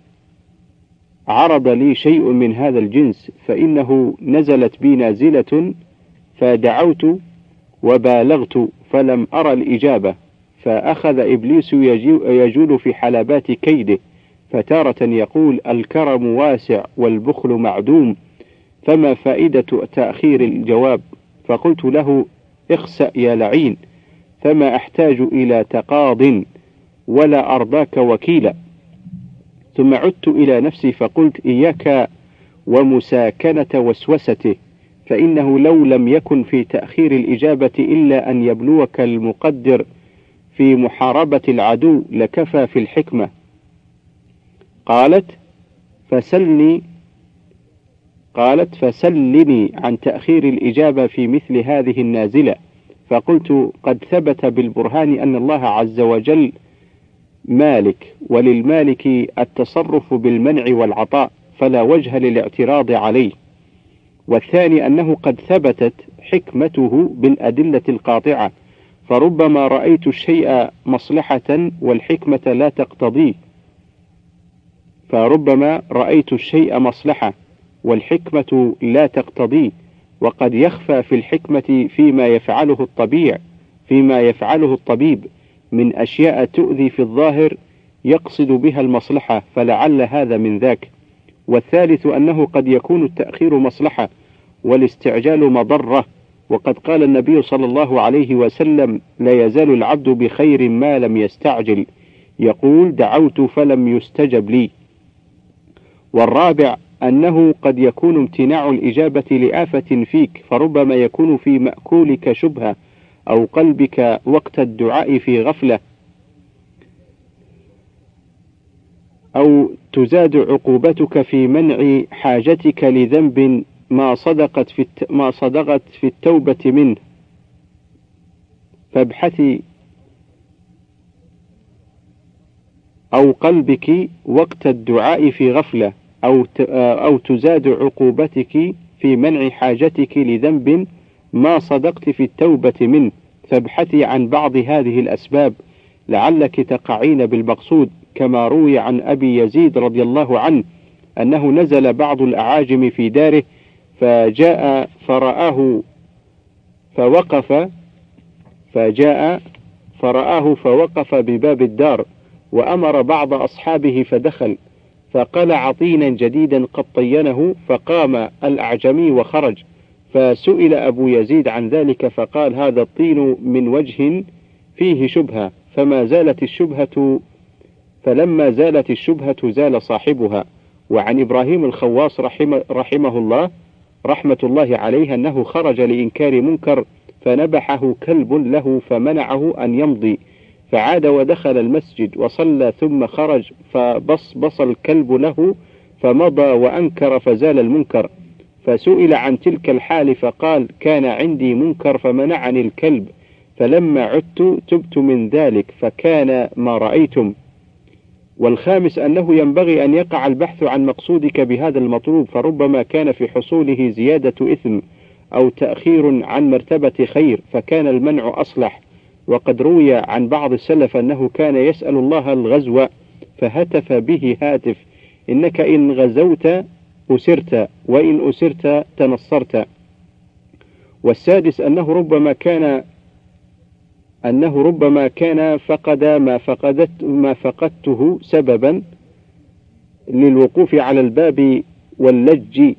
عرض لي شيء من هذا الجنس فإنه نزلت بي نازلة فدعوت وبالغت فلم أرى الإجابة، فأخذ إبليس يجول في حلبات كيده، فتارة يقول: الكرم واسع والبخل معدوم، فما فائدة تأخير الجواب؟ فقلت له: اخسأ يا لعين، فما أحتاج إلى تقاض ولا أرضاك وكيلا. ثم عدت إلى نفسي فقلت: إياك ومساكنة وسوسته، فإنه لو لم يكن في تأخير الإجابة إلا أن يبلوك المقدر في محاربة العدو لكفى في الحكمة. قالت: فسلني قالت فسلني عن تأخير الإجابة في مثل هذه النازلة، فقلت قد ثبت بالبرهان أن الله عز وجل مالك، وللمالك التصرف بالمنع والعطاء، فلا وجه للاعتراض عليه. والثاني أنه قد ثبتت حكمته بالأدلة القاطعة، فربما رأيت الشيء مصلحة والحكمة لا تقتضيه فربما رأيت الشيء مصلحة والحكمة لا تقتضيه، وقد يخفى في الحكمة فيما يفعله الطبيع فيما يفعله الطبيب من أشياء تؤذي في الظاهر يقصد بها المصلحة، فلعل هذا من ذاك. والثالث أنه قد يكون التأخير مصلحة والاستعجال مضرة، وقد قال النبي صلى الله عليه وسلم: لا يزال العبد بخير ما لم يستعجل، يقول: دعوت فلم يستجب لي. والرابع أنه قد يكون امتناع الإجابة لآفة فيك، فربما يكون في مأكولك شبهة أو قلبك وقت الدعاء في غفلة، أو تزاد عقوبتك في منع حاجتك لذنب ما صدقت في ما صدقت في التوبة منه، فابحثي، أو قلبك وقت الدعاء في غفلة، أو أو تزاد عقوبتك في منع حاجتك لذنب ما صدقت في التوبة منه، فابحثي عن بعض هذه الأسباب لعلك تقعين بالمقصود. كما روي عن أبي يزيد رضي الله عنه أنه نزل بعض الأعاجم في داره فجاء فرآه فوقف فجاء فرآه فوقف بباب الدار، وأمر بعض أصحابه فدخل، فقلع طينا جديدا قد طينه، فقام الأعجمي وخرج، فسئل أبو يزيد عن ذلك فقال: هذا الطين من وجه فيه شبهة، فما زالت الشبهة فلما زالت الشبهة زال صاحبها. وعن إبراهيم الخواص رحمه, رحمه الله رحمة الله عليه أنه خرج لإنكار منكر فنبحه كلب له فمنعه أن يمضي، فعاد ودخل المسجد وصلى ثم خرج فبصبص الكلب له فمضى وأنكر فزال المنكر، فسئل عن تلك الحال فقال: كان عندي منكر فمنعني الكلب، فلما عدت تبت من ذلك فكان ما رأيتم. والخامس أنه ينبغي أن يقع البحث عن مقصودك بهذا المطلوب، فربما كان في حصوله زيادة إثم أو تأخير عن مرتبة خير، فكان المنع أصلح. وقد روي عن بعض السلف أنه كان يسأل الله الغزو فهتف به هاتف: إنك إن غزوت أسرت، وإن أسرت تنصرت. والسادس أنه ربما كان أنه ربما كان فقد ما فقدت ما فقدته سببا للوقوف على الباب واللج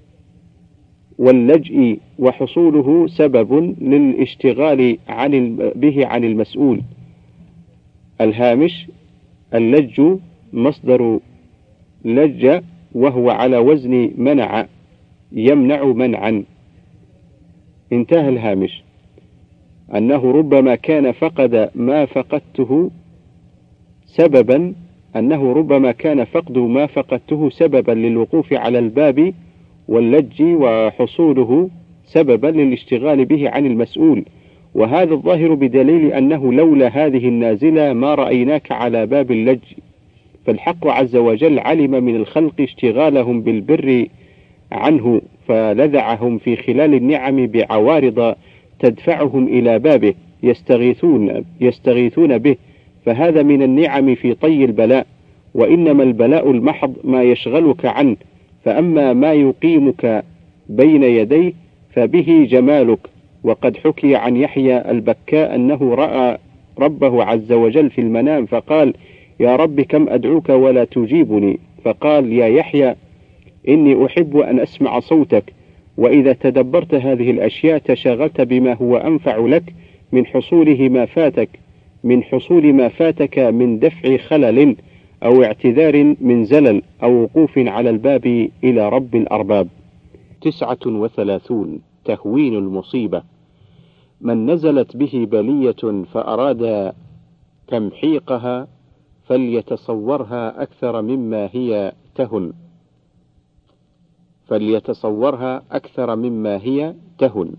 واللجء، وحصوله سبب للاشتغال عن به عن المسؤول. الهامش: اللج مصدر لج، وهو على وزن منع، يمنع منعا. انتهى الهامش. أنه ربما كان فقد ما فقدته سببا أنه ربما كان فقد ما فقدته سببا للوقوف على الباب واللج، وحصوله سببا للاشتغال به عن المسؤول، وهذا الظاهر بدليل أنه لولا هذه النازلة ما رأيناك على باب اللج، فالحق عز وجل علم من الخلق اشتغالهم بالبر عنه، فلذعهم في خلال النعم بعوارض تدفعهم إلى بابه يستغيثون, يستغيثون به، فهذا من النعم في طي البلاء. وإنما البلاء المحض ما يشغلك عنه، فأما ما يقيمك بين يديه فبه جمالك. وقد حكي عن يحيى البكاء أنه رأى ربه عز وجل في المنام فقال: يا رب كم أدعوك ولا تجيبني، فقال: يا يحيى إني أحب أن أسمع صوتك. وإذا تدبرت هذه الأشياء تشاغلت بما هو أنفع لك من حصوله ما فاتك من حصول ما فاتك من دفع خلل أو اعتذار من زلل أو وقوف على الباب إلى رب الأرباب. تسعة وثلاثون. تهوين المصيبة. من نزلت به بلية فأراد تمحيقها فليتصورها أكثر مما هي تهن فليتصورها أكثر مما هي تهن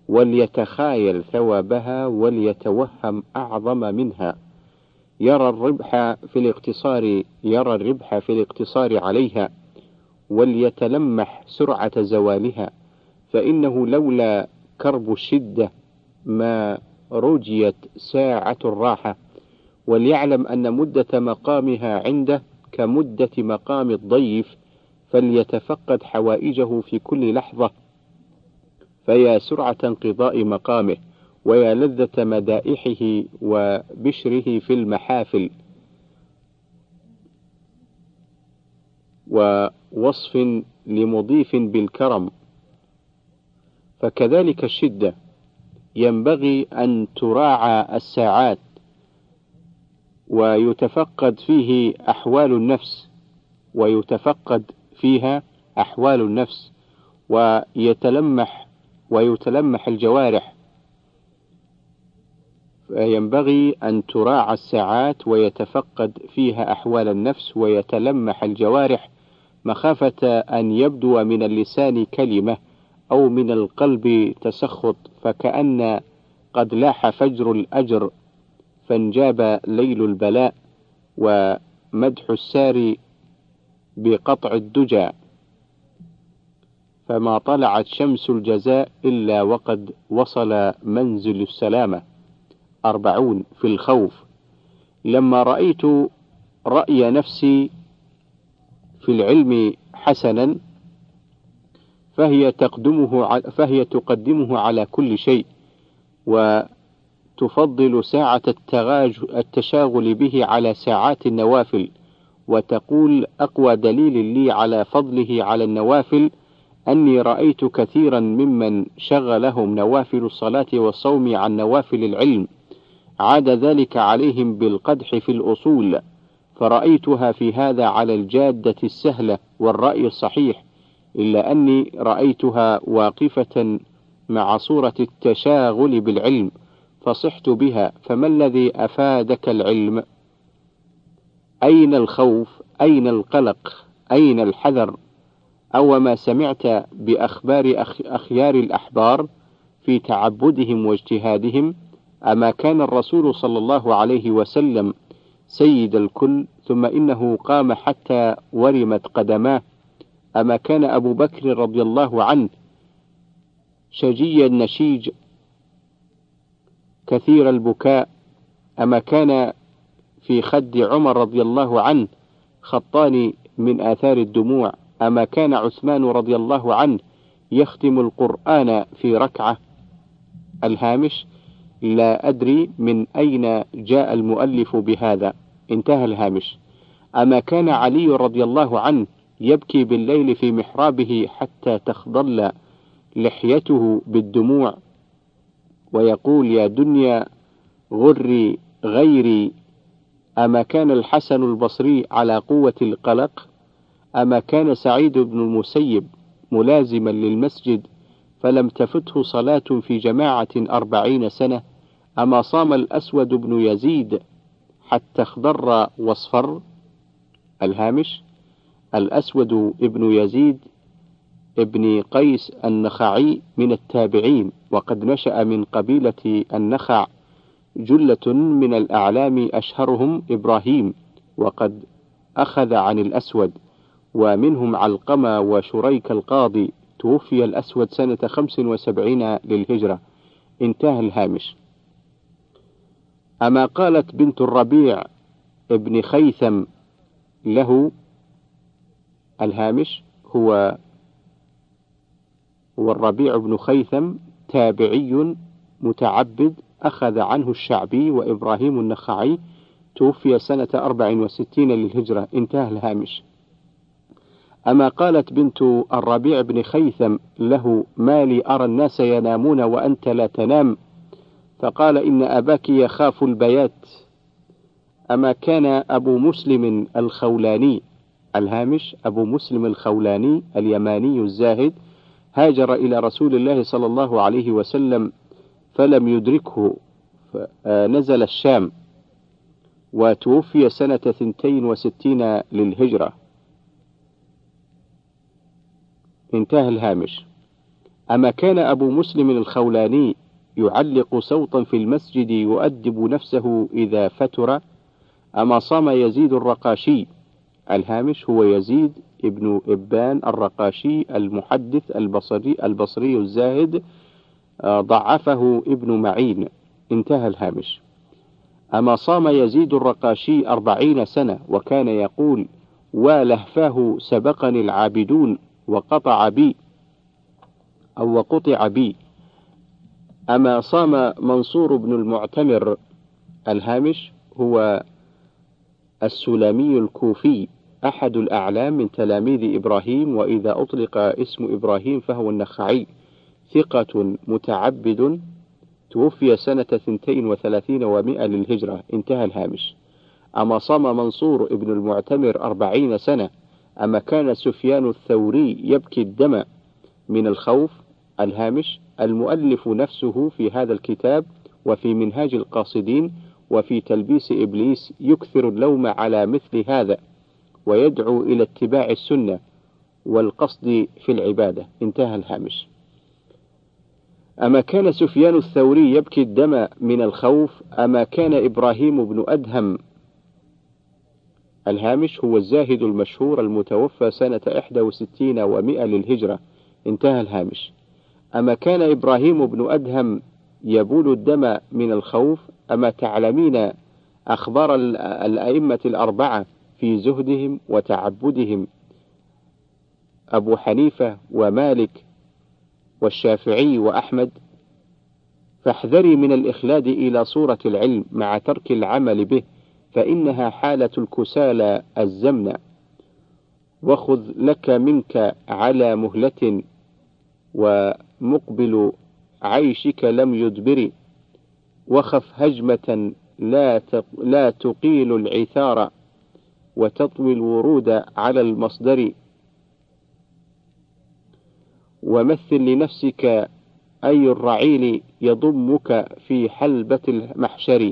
وليتخايل ثوابها وليتوهم أعظم منها. يرى الربح في الاقتصار يرى الربح في الاقتصار عليها، وليتلمح سرعة زوالها، فإنه لولا كرب الشدة ما رجيت ساعة الراحة. وليعلم أن مدة مقامها عنده كمدة مقام الضيف، فليتفقد حوائجه في كل لحظة، فيا سرعة انقضاء مقامه، ويا لذة مدائحه وبشره في المحافل، ووصف لمضيف بالكرم. فكذلك الشدة ينبغي أن تراعى الساعات، ويتفقد فيه أحوال النفس ويتفقد فيها أحوال النفس ويتلمح ويتلمح الجوارح. فينبغي أن تراعى الساعات ويتفقد فيها أحوال النفس ويتلمح الجوارح، مخافة أن يبدو من اللسان كلمة أو من القلب تسخط، فكأن قد لاح فجر الأجر فانجاب ليل البلاء، ومدح السار بقطع الدجى، فما طلعت شمس الجزاء إلا وقد وصل منزل السلامة. أربعون في الخوف. لما رأيت رأي نفسي في العلم حسنا فهي تقدمه فهي تقدمه على كل شيء، وتفضل ساعة التشاغل به على ساعات النوافل، وتقول أقوى دليل لي على فضله على النوافل أني رأيت كثيرا ممن شغلهم نوافل الصلاة والصوم عن نوافل العلم عاد ذلك عليهم بالقدح في الأصول، فرأيتها في هذا على الجادة السهلة والرأي الصحيح، إلا أني رأيتها واقفة مع صورة التشاغل بالعلم فصحت بها. فما الذي أفادك العلم؟ أين الخوف؟ أين القلق؟ أين الحذر؟ أو ما سمعت بأخبار أخ... أخيار الأحبار في تعبدهم واجتهادهم؟ أما كان الرسول صلى الله عليه وسلم سيد الكل ثم إنه قام حتى ورمت قدماه؟ أما كان أبو بكر رضي الله عنه شجي النشيج كثير البكاء؟ أما كان في خد عمر رضي الله عنه خطان من آثار الدموع؟ أما كان عثمان رضي الله عنه يختم القرآن في ركعة؟ الهامش: لا أدري من أين جاء المؤلف بهذا. انتهى الهامش. أما كان علي رضي الله عنه يبكي بالليل في محرابه حتى تخضل لحيته بالدموع ويقول يا دنيا غري غيري؟ أما كان الحسن البصري على قوة القلق؟ أما كان سعيد بن المسيب ملازما للمسجد فلم تفته صلاة في جماعة أربعين سنة؟ أما صام الأسود بن يزيد حتى اخضر واصفر؟ الهامش: الأسود ابن يزيد ابن قيس النخعي من التابعين، وقد نشأ من قبيلة النخع جلة من الأعلام أشهرهم إبراهيم، وقد أخذ عن الأسود، ومنهم علقمة وشريك القاضي. توفي الأسود سنة خمس وسبعين للهجرة. انتهى الهامش. أما قالت بنت الربيع ابن خيثم له؟ الهامش: هو هو الربيع بن خيثم تابعي متعبد أخذ عنه الشعبي وإبراهيم النخعي، توفي سنة أربع وستين للهجرة. انتهى الهامش. أما قالت بنت الربيع بن خيثم له: ما لي أرى الناس ينامون وأنت لا تنام؟ فقال إن أباك يخاف البيات. أما كان أبو مسلم الخولاني؟ الهامش: أبو مسلم الخولاني اليماني الزاهد هاجر إلى رسول الله صلى الله عليه وسلم فلم يدركه، نزل الشام وتوفي سنة ثنتين وستين للهجرة. انتهى الهامش. أما كان أبو مسلم الخولاني يعلق صوتا في المسجد يؤدب نفسه إذا فتر؟ أما صام يزيد الرقاشي؟ الهامش: هو يزيد ابن إبان الرقاشي المحدث البصري البصري الزاهد، ضعفه ابن معين. انتهى الهامش. أما صام يزيد الرقاشي أربعين سنة وكان يقول: ولهفاه سبقني العابدون وقطع بي أو وقطع بي. أما صام منصور بن المعتمر؟ الهامش: هو السلمي الكوفي أحد الأعلام من تلاميذ إبراهيم، وإذا أطلق اسم إبراهيم فهو النخعي، ثقة متعبد، توفي سنة ثنتين وثلاثين ومائة للهجرة. انتهى الهامش. أما صام منصور ابن المعتمر أربعين سنة؟ أما كان سفيان الثوري يبكي الدم من الخوف؟ الهامش: المؤلف نفسه في هذا الكتاب وفي منهاج القاصدين وفي تلبيس إبليس يكثر اللوم على مثل هذا، ويدعو إلى اتباع السنة والقصد في العبادة. انتهى الهامش. أما كان سفيان الثوري يبكي الدم من الخوف؟ أما كان إبراهيم بن أدهم؟ الهامش: هو الزاهد المشهور المتوفى سنة إحدى وستين ومائة للهجرة. انتهى الهامش. أما كان إبراهيم بن أدهم يبول الدم من الخوف؟ أما تعلمين أخبار الأئمة الأربعة في زهدهم وتعبدهم، أبو حنيفة ومالك والشافعي وأحمد؟ فاحذري من الإخلاد إلى صورة العلم مع ترك العمل به، فإنها حالة الكسالى الزمنة. وخذ لك منك على مهلة، ومقبل عيشك لم يدبر، وخف هجمة لا لا تقيل العثار، وتطوي الورود على المصدر، ومثل لنفسك أي الرعيل يضمك في حلبة المحشر.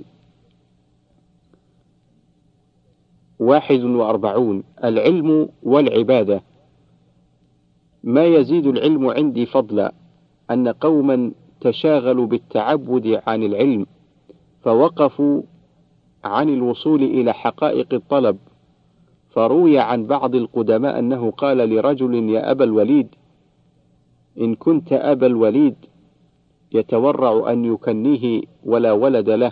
واحد وأربعون. العلم والعبادة. ما يزيد العلم عندي فضلا أن قوما تشاغلوا بالتعبد عن العلم، فوقفوا عن الوصول إلى حقائق الطلب. فروي عن بعض القدماء أنه قال لرجل: يا أبا الوليد، إن كنت أبا الوليد، يتورع أن يكنيه ولا ولد له.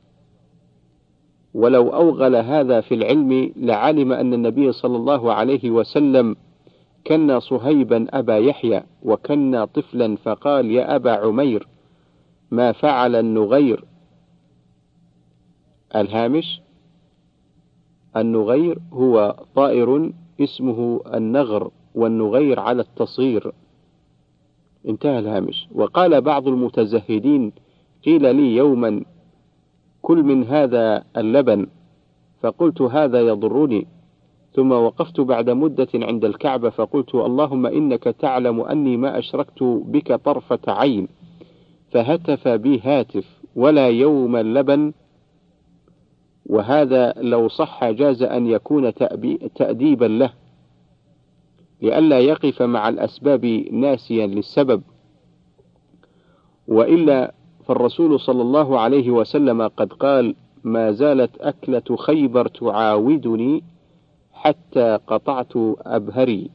ولو أوغل هذا في العلم لعلم أن النبي صلى الله عليه وسلم كنا صهيبا أبا يحيى، وكنا طفلا فقال: يا أبا عمير، ما فعل النغير؟ الهامش: النغير هو طائر اسمه النغر، والنغير على التصغير. انتهى الهامش. وقال بعض المتزهدين: قيل لي يوما: كل من هذا اللبن، فقلت: هذا يضرني. ثم وقفت بعد مدة عند الكعبة فقلت: اللهم إنك تعلم أني ما أشركت بك طرفة عين. فهتف بي هاتف: ولا يوم اللبن. وهذا لو صح جاز أن يكون تأديبا له، لئلا يقف مع الأسباب ناسيا للسبب، وإلا فالرسول صلى الله عليه وسلم قد قال: ما زالت أكلة خيبر تعاودني حتى قطعت أبهري.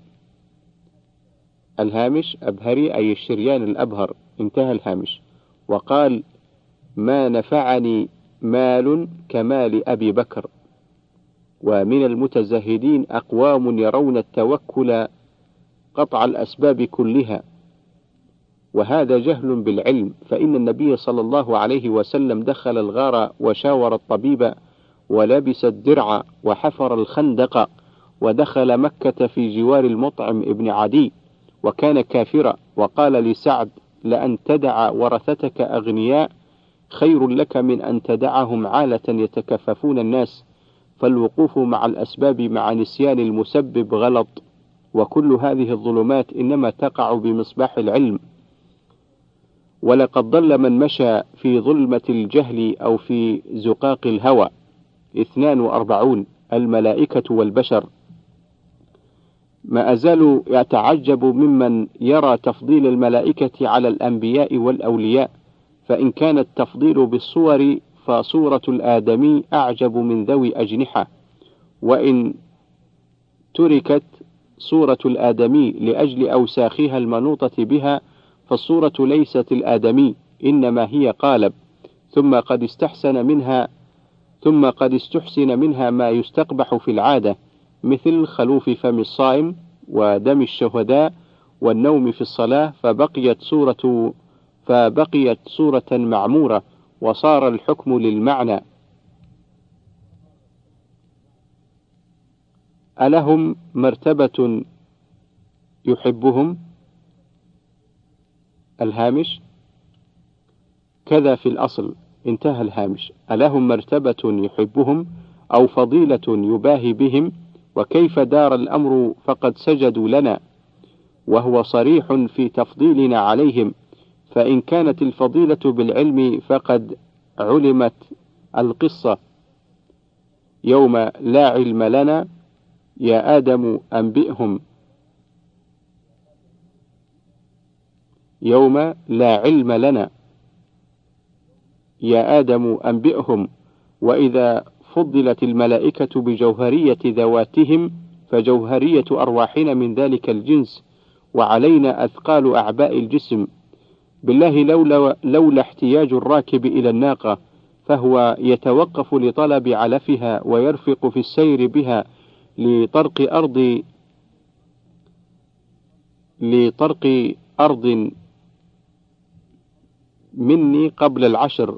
الهامش: أبهري أي الشريان الأبهر. انتهى الهامش. وقال: ما نفعني مال كمال أبي بكر. ومن المتزهدين أقوام يرون التوكل قطع الأسباب كلها، وهذا جهل بالعلم، فإن النبي صلى الله عليه وسلم دخل الغار وشاور الطبيب، ولبس الدرع وحفر الخندق، ودخل مكة في جوار المطعم ابن عدي، وكان كافرا، وقال لسعد: لأن تدع ورثتك أغنياء خير لك من أن تدعهم عالة يتكففون الناس. فالوقوف مع الأسباب مع نسيان المسبب غلط، وكل هذه الظلمات إنما تقع بمصباح العلم. ولقد ضل من مشى في ظلمة الجهل أو في زقاق الهوى. اثنان وأربعون. الملائكة والبشر. ما أزال يتعجب ممن يرى تفضيل الملائكة على الأنبياء والأولياء، فإن كان التفضيل بالصور فصورة الآدمي أعجب من ذوي أجنحة، وإن تركت صورة الآدمي لأجل أوساخها المنوطة بها فالصورة ليست الآدمي إنما هي قالب، ثم قد استحسن منها ثم قد استحسن منها ما يستقبح في العادة، مثل خلوف فم الصائم ودم الشهداء والنوم في الصلاة، فبقيت صورة فبقيت صورة معمورة، وصار الحكم للمعنى. ألهم مرتبة يحبهم؟ الهامش كذا في الأصل، انتهى الهامش. ألهم مرتبة يحبهم أو فضيلة يباهي بهم؟ وكيف دار الأمر فقد سجدوا لنا، وهو صريح في تفضيلنا عليهم، فإن كانت الفضيلة بالعلم فقد علمت القصة يوم لا علم لنا يا آدم أنبئهم، يوم لا علم لنا يا آدم أنبئهم. وإذا فضلت الملائكة بجوهرية ذواتهم فجوهرية أرواحنا من ذلك الجنس، وعلينا أثقال أعباء الجسم. بالله لولا, لولا احتياج الراكب إلى الناقة فهو يتوقف لطلب علفها ويرفق في السير بها لطرق أرض لطرق أرض مني قبل العشر.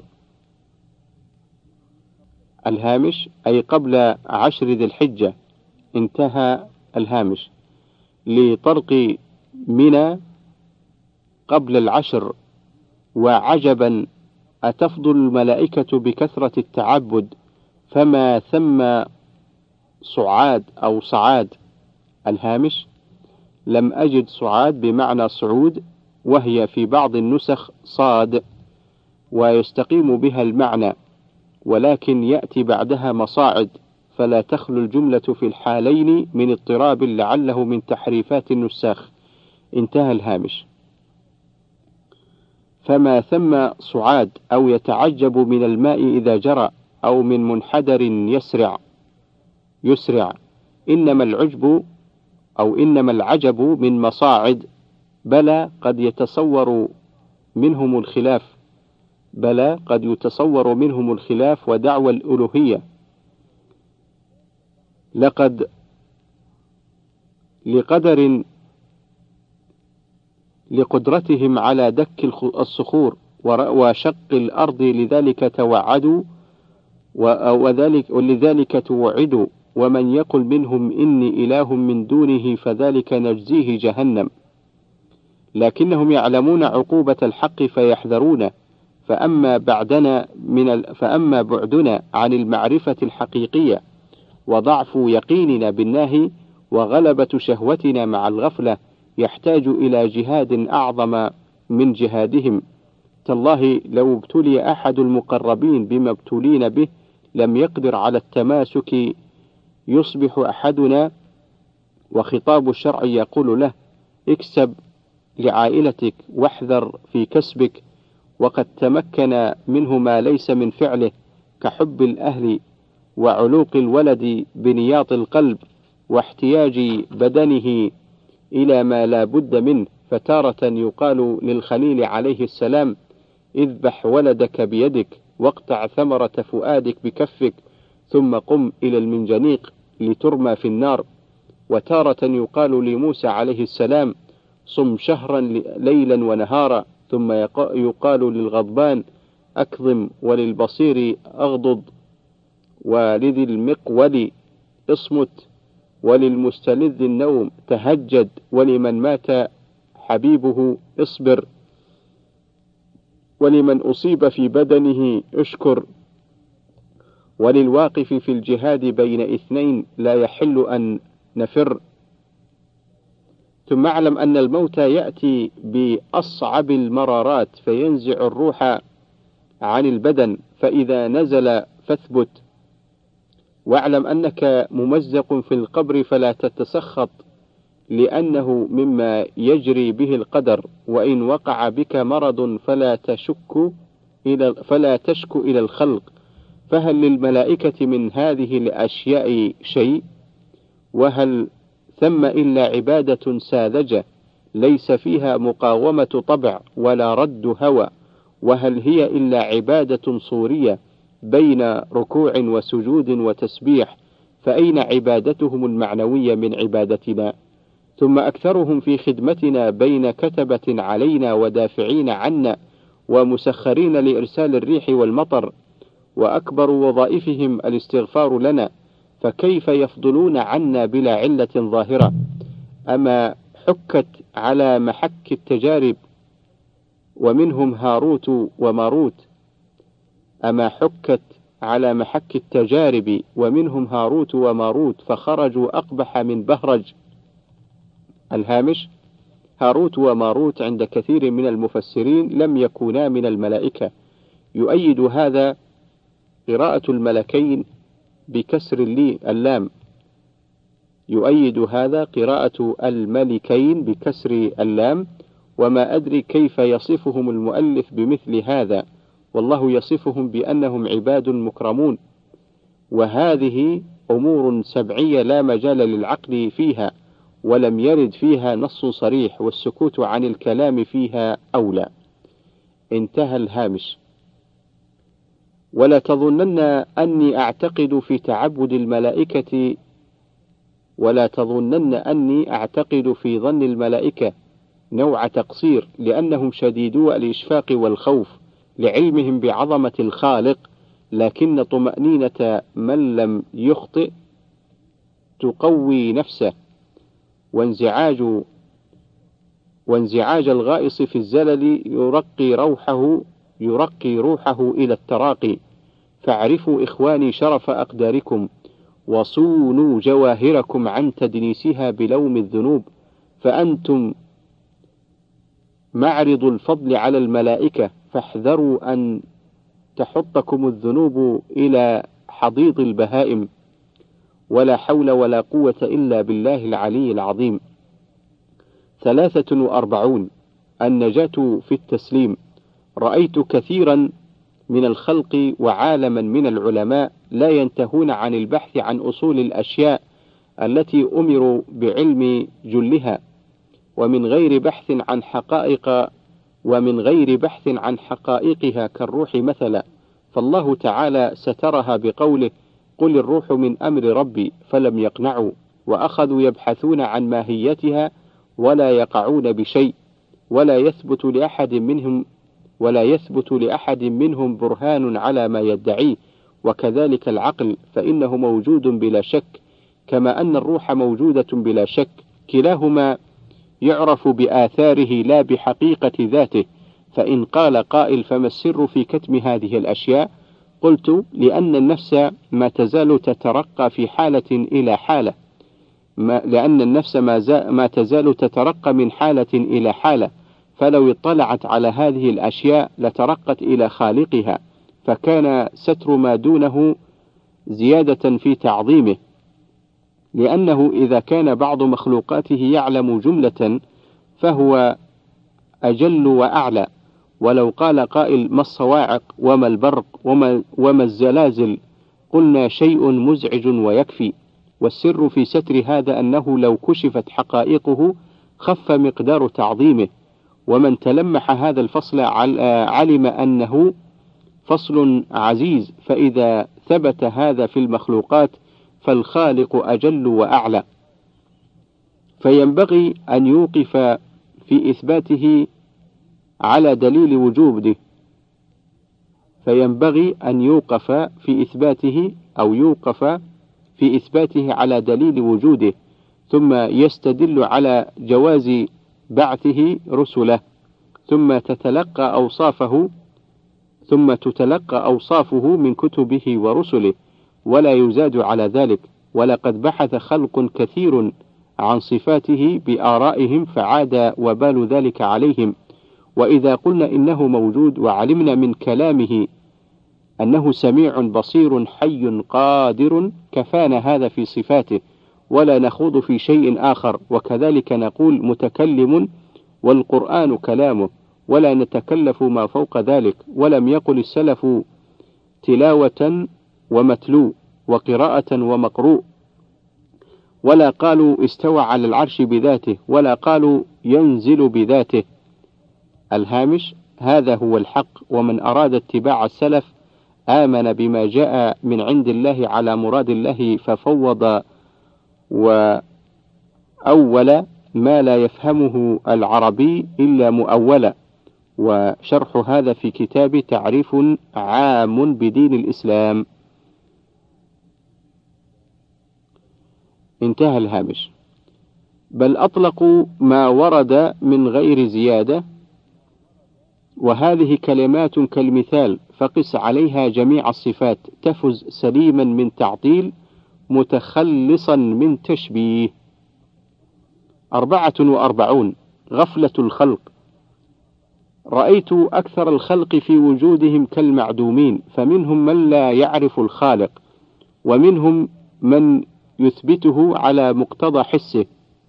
الهامش أي قبل عشر ذي الحجة، انتهى الهامش. لطرق منى قبل العشر. وعجبا أتفضل الملائكة بكثرة التعبد فما ثم صعاد أو صعاد؟ الهامش لم أجد صعاد بمعنى صعود، وهي في بعض النسخ صاد ويستقيم بها المعنى، ولكن يأتي بعدها مصاعد، فلا تخلو الجملة في الحالين من اضطراب لعله من تحريفات النساخ، انتهى الهامش. فما ثم صعاد أو يتعجب من الماء إذا جرى، أو من منحدر يسرع يسرع إنما العجب أو إنما العجب من مصاعد، بلى قد يتصور منهم الخلاف بلى قد يتصور منهم الخلاف ودعوى الألوهية، لقد لقدر لقدرتهم على دك الصخور وشق الأرض، لذلك توعدوا وذلك ولذلك توعدوا، ومن يقل منهم إني إله من دونه فذلك نجزيه جهنم. لكنهم يعلمون عقوبة الحق فيحذرونه، فأما بعدنا من ال... فأما بعدنا عن المعرفة الحقيقية وضعف يقيننا بالناهي وغلبة شهوتنا مع الغفلة يحتاج إلى جهاد أعظم من جهادهم. تالله لو ابتلي أحد المقربين بما ابتلين به لم يقدر على التماسك، يصبح أحدنا وخطاب الشرع يقول له اكسب لعائلتك واحذر في كسبك، وقد تمكن منه ما ليس من فعله كحب الأهل وعلوق الولد بنياط القلب واحتياج بدنه إلى ما لا بد منه. فتارة يقال للخليل عليه السلام اذبح ولدك بيدك واقطع ثمرة فؤادك بكفك ثم قم إلى المنجنيق لترمى في النار. وتارة يقال لموسى عليه السلام صم شهرا ليلا ونهارا، ثم يقال للغضبان أكظم وللبصير أغضض ولذي المقول اصمت وللمستلذ النوم تهجد ولمن مات حبيبه اصبر ولمن أصيب في بدنه اشكر وللواقف في الجهاد بين اثنين لا يحل أن نفر. ثم اعلم أن الموت يأتي بأصعب المرارات فينزع الروح عن البدن، فإذا نزل فاثبت، واعلم أنك ممزق في القبر فلا تتسخط لأنه مما يجري به القدر، وإن وقع بك مرض فلا تشك إلى فلا تشك إلى الخلق، فهل للملائكة من هذه الأشياء شيء؟ وهل ثم إلا عبادة ساذجة ليس فيها مقاومة طبع ولا رد هوى؟ وهل هي إلا عبادة صورية بين ركوع وسجود وتسبيح؟ فأين عبادتهم المعنوية من عبادتنا؟ ثم أكثرهم في خدمتنا بين كتبة علينا ودافعين عنا ومسخرين لإرسال الريح والمطر، وأكبر وظائفهم الاستغفار لنا، فكيف يفضلون عنا بلا علة ظاهرة؟ أما حكت على محك التجارب ومنهم هاروت وماروت أما حكت على محك التجارب ومنهم هاروت وماروت فخرجوا أقبح من بهرج. الهامش: هاروت وماروت عند كثير من المفسرين لم يكونا من الملائكة. يؤيد هذا قراءة الملكين بكسر اللام يؤيد هذا قراءة الملكين بكسر اللام وما أدري كيف يصفهم المؤلف بمثل هذا، والله يصفهم بأنهم عباد مكرمون، وهذه أمور سبعية لا مجال للعقل فيها، ولم يرد فيها نص صريح، والسكوت عن الكلام فيها أولى. انتهى الهامش. ولا تظنن أني أعتقد في تعبد الملائكة ولا تظنن أني أعتقد في ظن الملائكة نوع تقصير، لأنهم شديدو الإشفاق والخوف لعلمهم بعظمة الخالق، لكن طمأنينة من لم يخطئ تقوي نفسه، وانزعاج وانزعاج الغائص في الزلل يرقي روحه يرقي روحه إلى التراقي. فاعرفوا إخواني شرف أقداركم، وصونوا جواهركم عن تدنيسها بلوم الذنوب، فأنتم معرض الفضل على الملائكة، فاحذروا أن تحطكم الذنوب إلى حضيض البهائم. ولا حول ولا قوة إلا بالله العلي العظيم. ثلاثة وأربعون. النجاة في التسليم. رأيت كثيرا من الخلق وعالما من العلماء لا ينتهون عن البحث عن أصول الأشياء التي أمروا بعلم جلها، ومن غير بحث عن حقائق ومن غير بحث عن حقائقها كالروح مثلا، فالله تعالى سترها بقوله: قل الروح من أمر ربي، فلم يقنعوا، وأخذوا يبحثون عن ماهيتها ولا يقعون بشيء، ولا يثبت لأحد منهم ولا يثبت لأحد منهم برهان على ما يدعيه. وكذلك العقل فإنه موجود بلا شك، كما أن الروح موجودة بلا شك، كلاهما يعرف بآثاره لا بحقيقة ذاته. فإن قال قائل: فما السر في كتم هذه الأشياء؟ قلت: لأن النفس ما تزال تترقى في حالة إلى حالة ما لأن النفس ما, ما تزال تترقى من حالة إلى حالة، فلو اطلعت على هذه الأشياء لترقت إلى خالقها، فكان ستر ما دونه زيادة في تعظيمه، لأنه إذا كان بعض مخلوقاته يعلم جملة فهو أجل وأعلى. ولو قال قائل: ما الصواعق وما البرق وما, وما الزلازل؟ قلنا: شيء مزعج ويكفي. والسر في ستر هذا أنه لو كشفت حقائقه خف مقدار تعظيمه. ومن تلمح هذا الفصل علم أنه فصل عزيز، فإذا ثبت هذا في المخلوقات فالخالق أجل وأعلى، فينبغي أن يوقف في إثباته على دليل وجوده فينبغي أن يوقف في إثباته أو يوقف في إثباته على دليل وجوده، ثم يستدل على جواز بعثه رسله، ثم تتلقى أوصافه ثم تتلقى أوصافه من كتبه ورسله، ولا يزاد على ذلك. ولقد بحث خلق كثير عن صفاته بآرائهم فعاد وبال ذلك عليهم. وإذا قلنا إنه موجود وعلمنا من كلامه أنه سميع بصير حي قادر كفانا هذا في صفاته. ولا نخوض في شيء آخر، وكذلك نقول متكلم والقرآن كلامه، ولا نتكلف ما فوق ذلك. ولم يقل السلف تلاوة ومتلو وقراءة ومقروء، ولا قالوا استوى على العرش بذاته، ولا قالوا ينزل بذاته. الهامش: هذا هو الحق، ومن أراد اتباع السلف آمن بما جاء من عند الله على مراد الله، ففوض وأول ما لا يفهمه العربي إلا مؤولا. وشرح هذا في كتاب تعريف عام بدين الإسلام. انتهى الهامش. بل أطلقوا ما ورد من غير زيادة، وهذه كلمات كالمثال، فقس عليها جميع الصفات تفز سليما من تعطيل متخلصا من تشبيه. أربعة وأربعون. غفلة الخلق. رأيت أكثر الخلق في وجودهم كالمعدومين، فمنهم من لا يعرف الخالق، ومنهم من يثبته على مقتضى حسه،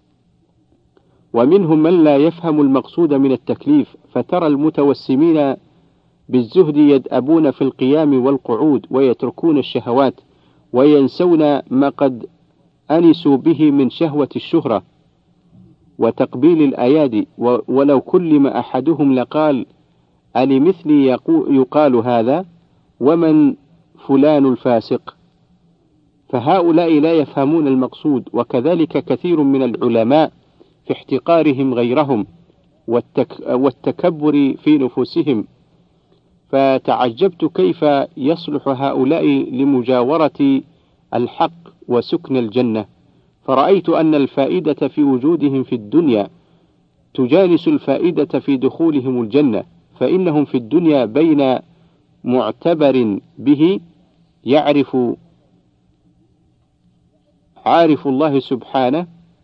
ومنهم من لا يفهم المقصود من التكليف، فترى المتوسمين بالزهد يدأبون في القيام والقعود، ويتركون الشهوات، وينسون ما قد أنسوا به من شهوة الشهرة وتقبيل الأيادي. ولو كلم أحدهم لقال: ألمثلي يقال هذا؟ ومن فلان الفاسق؟ فهؤلاء لا يفهمون المقصود. وكذلك كثير من العلماء في احتقارهم غيرهم والتك والتكبر في نفوسهم، فتعجبت كيف يصلح هؤلاء لمجاورة الحق وسكن الجنة. فرأيت أن الفائدة في وجودهم في الدنيا تجالس الفائدة في دخولهم الجنة، فإنهم في الدنيا بين معتبر به يعرف عارف الله سبحانه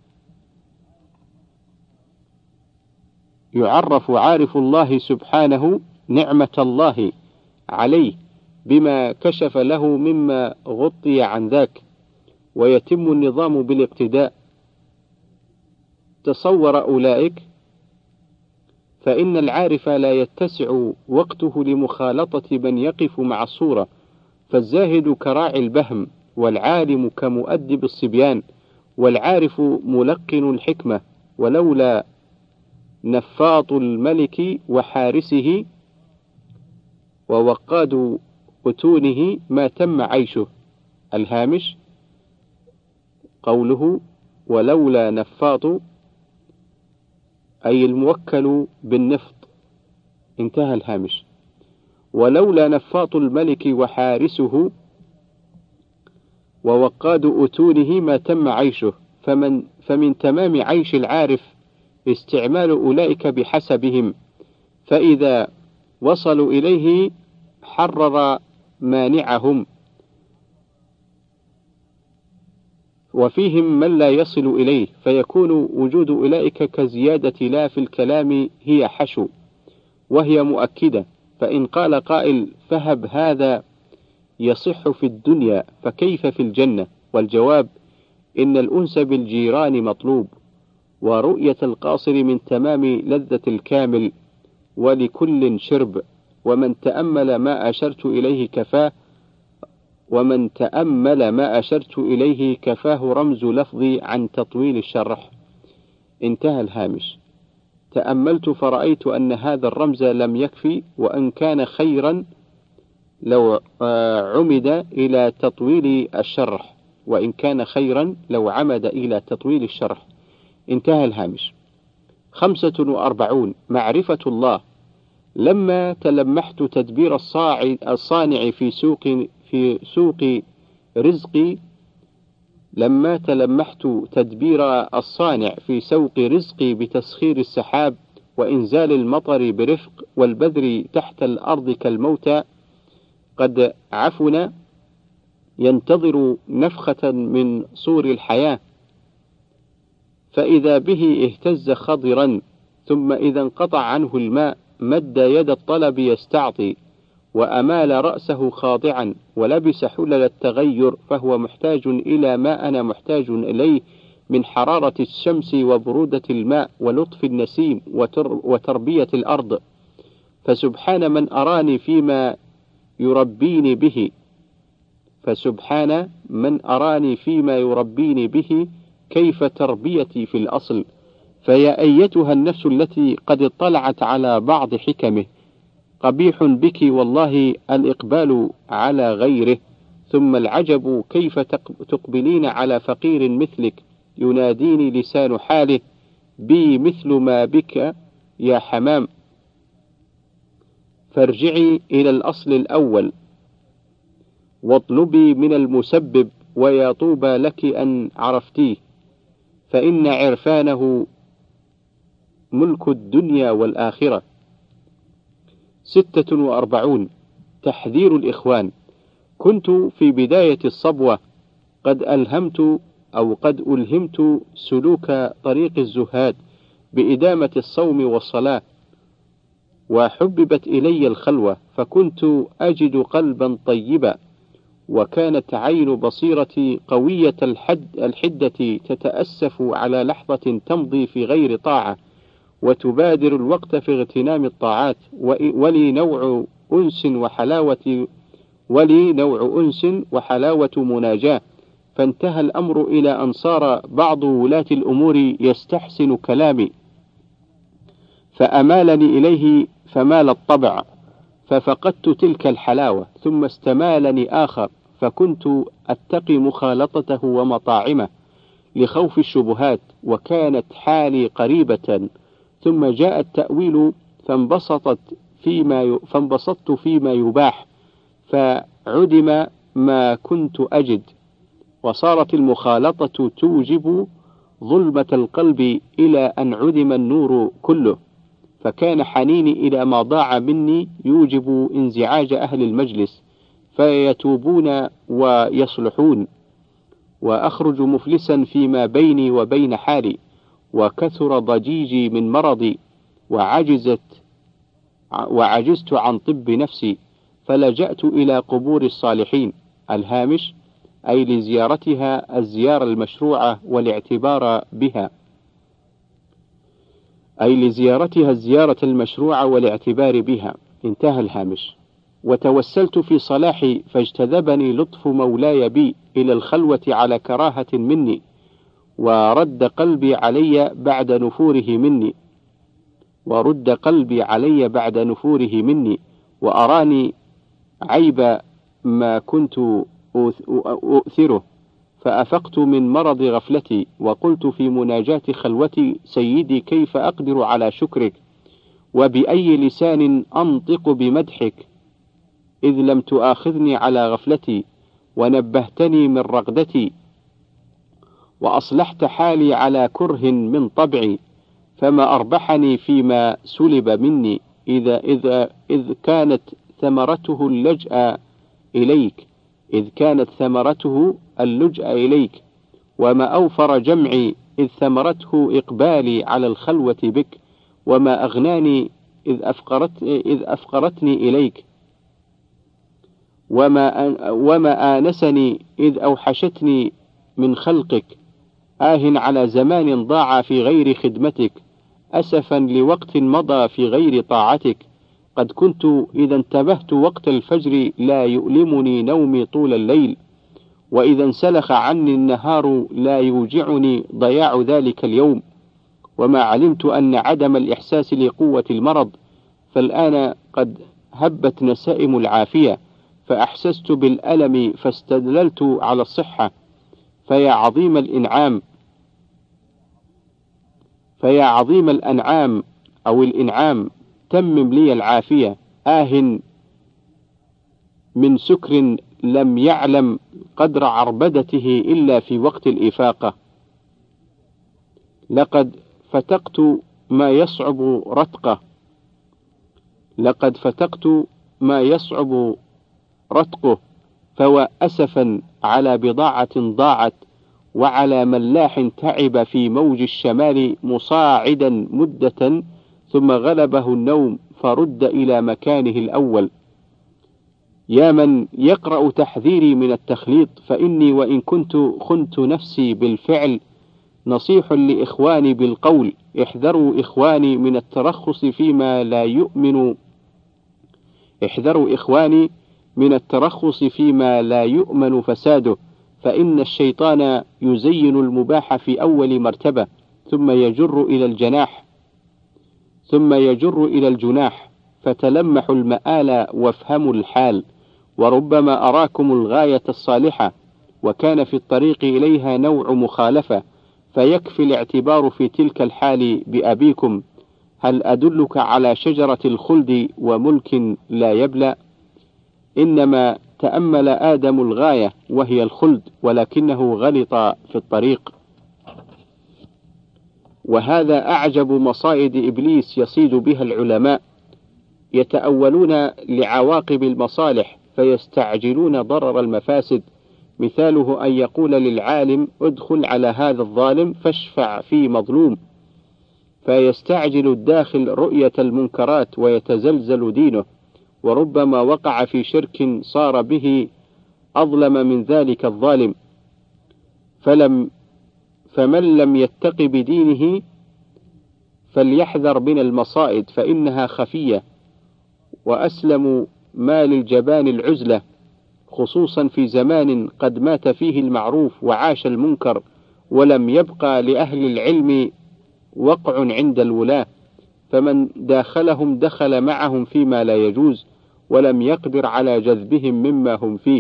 يعرف عارف الله سبحانه نعمة الله عليه بما كشف له مما غطي عن ذاك، ويتم النظام بالاقتداء. تصور أولئك، فإن العارف لا يتسع وقته لمخالطة من يقف مع الصورة، فالزاهد كراعي البهم، والعالم كمؤدب الصبيان، والعارف ملقن الحكمة. ولولا نفاط الملك وحارسه ووقاد أتونه ما تم عيشه. الهامش: قوله ولولا نفاط أي الموكل بالنفط. انتهى الهامش. ولولا نفاط الملك وحارسه ووقاد أتونه ما تم عيشه. فمن, فمن تمام عيش العارف استعمال أولئك بحسبهم، فإذا وصلوا إليه حرر مانعهم، وفيهم من لا يصل إليه، فيكون وجود أولئك كزيادة لا في الكلام هي حشو، وهي مؤكدة. فإن قال قائل: فهب هذا يصح في الدنيا فكيف في الجنة؟ والجواب: إن الأنس بالجيران مطلوب، ورؤية القاصر من تمام لذة الكامل، ولكل شرب. ومن تأمل ما أشرت إليه كفاه ومن تأمل ما أشرت إليه كفاه رمز لفظي عن تطويل الشرح. انتهى الهامش. تأملت فرأيت أن هذا الرمز لم يكفي، وأن كان خيرا لو عمد إلى تطويل الشرح وإن كان خيرا لو عمد إلى تطويل الشرح. انتهى الهامش. خمسة وأربعون. معرفة الله. لما تلمحت تدبير الصانع في سوق في سوق رزقي لما تلمحت تدبير الصانع في سوق رزقي بتسخير السحاب وإنزال المطر برفق، والبذر تحت الأرض كالموتى قد عفن ينتظر نفخة من صور الحياة، فإذا به اهتز خضرا، ثم إذا انقطع عنه الماء مد يد الطلب يستعطي، وأمال رأسه خاضعا ولبس حلل التغير، فهو محتاج إلى ما أنا محتاج إليه من حرارة الشمس وبرودة الماء ولطف النسيم وتربية الأرض. فسبحان من أراني فيما يربيني به فسبحان من أراني فيما يربيني به كيف تربيتي في الأصل. فيا أيتها النفس التي قد اطلعت على بعض حكمه، قبيح بك والله الإقبال على غيره، ثم العجب كيف تقبلين على فقير مثلك يناديني لسان حاله بي مثل ما بك يا حمام. فارجعي إلى الأصل الأول واطلبي من المسبب، ويا طوبى لك أن عرفتيه، فإن عرفانه ملك الدنيا والآخرة. ستة وأربعون. تحذير الإخوان. كنت في بداية الصبوة قد ألهمت أو قد ألهمت سلوك طريق الزهاد بإدامة الصوم والصلاة، وحببت إلي الخلوة، فكنت أجد قلبا طيبا، وكانت عين بصيرتي قوية الحد الحدة تتأسف على لحظة تمضي في غير طاعة، وتبادر الوقت في اغتنام الطاعات، ولي نوع أنس وحلاوة ولي نوع أنس وحلاوة مناجاة. فانتهى الأمر إلى أن صار بعض ولاة الأمور يستحسن كلامي، فأمالني إليه فمال الطبع، ففقدت تلك الحلاوة، ثم استمالني آخر، فكنت أتقي مخالطته ومطاعمه لخوف الشبهات، وكانت حالي قريبة، ثم جاء التأويل فانبسطت فيما فانبسطت فيما يباح، فعدم ما كنت أجد، وصارت المخالطة توجب ظلمة القلب إلى أن عدم النور كله، فكان حنيني إلى ما ضاع مني يوجب انزعاج أهل المجلس، فيتوبون ويصلحون، وأخرج مفلسا فيما بيني وبين حالي، وكثر ضجيجي من مرضي، وعجزت وعجزت عن طب نفسي، فلجأت إلى قبور الصالحين. الهامش: أي لزيارتها الزيارة المشروعة والاعتبار بها أي لزيارتها الزيارة المشروعة والاعتبار بها. انتهى الهامش. وتوسلت في صلاحي، فاجتذبني لطف مولاي بي إلى الخلوة على كراهة مني، ورد قلبي علي بعد نفوره مني ورد قلبي علي بعد نفوره مني وأراني عيب ما كنت أؤثره، فأفقت من مرض غفلتي، وقلت في مناجاة خلوتي: سيدي، كيف أقدر على شكرك، وبأي لسان أنطق بمدحك، إذ لم تؤاخذني على غفلتي، ونبهتني من رغدتي، وأصلحت حالي على كره من طبعي، فما أربحني فيما سلب مني، إذا إذا إذ كانت ثمرته اللجأ إليك إذ كانت ثمرته اللجأ إليك وما أوفر جمعي، إذ ثمرته إقبالي على الخلوة بك، وما أغناني إذ أفقرت إذ أفقرتني إليك، وما وما آنسني إذ أوحشتني من خلقك. آه على زمان ضاع في غير خدمتك، أسفا لوقت مضى في غير طاعتك. قد كنت إذا انتبهت وقت الفجر لا يؤلمني نومي طول الليل، وإذا انسلخ عني النهار لا يوجعني ضياع ذلك اليوم. وما علمت أن عدم الإحساس لقوة المرض، فالآن قد هبت نسائم العافية، فأحسست بالألم فاستدللت على الصحة. فيا عظيم الإنعام فيا عظيم الأنعام أو الإنعام تمم لي العافية. آه من سكر لم يعلم قدر عربدته إلا في وقت الإفاقة. لقد فتقت ما يصعب رتقه لقد فتقت ما يصعب رتقه فوا أسفا على بضاعة ضاعت، وعلى ملاح تعب في موج الشمال مصاعدا مدة، ثم غلبه النوم فرد إلى مكانه الأول. يا من يقرأ تحذيري من التخليط، فإني وإن كنت خنت نفسي بالفعل نصيح لإخواني بالقول: احذروا إخواني من الترخص فيما لا يؤمن احذروا إخواني من الترخص فيما لا يؤمن فساده، فإن الشيطان يزين المباح في أول مرتبة ثم يجر إلى الجناح ثم يجر إلى الجناح، فتلمحوا المآل وافهموا الحال، وربما أراكم الغاية الصالحة وكان في الطريق إليها نوع مخالفة، فيكفي الاعتبار في تلك الحال بأبيكم: هل أدلك على شجرة الخلد وملك لا يبلى؟ إنما تأمل آدم الغاية وهي الخلد، ولكنه غلط في الطريق. وهذا أعجب مصائد إبليس يصيد بها العلماء، يتأولون لعواقب المصالح فيستعجلون ضرر المفاسد. مثاله أن يقول للعالم: ادخل على هذا الظالم فاشفع في مظلوم، فيستعجل الداخل رؤية المنكرات ويتزلزل دينه، وربما وقع في شرك صار به أظلم من ذلك الظالم. فلم فمن لم يتق بدينه فليحذر من المصائد، فإنها خفية، وأسلم ما للجبان العزلة، خصوصا في زمان قد مات فيه المعروف وعاش المنكر، ولم يبقى لأهل العلم وقع عند الولاة، فمن داخلهم دخل معهم فيما لا يجوز، ولم يقدر على جذبهم مما هم فيه.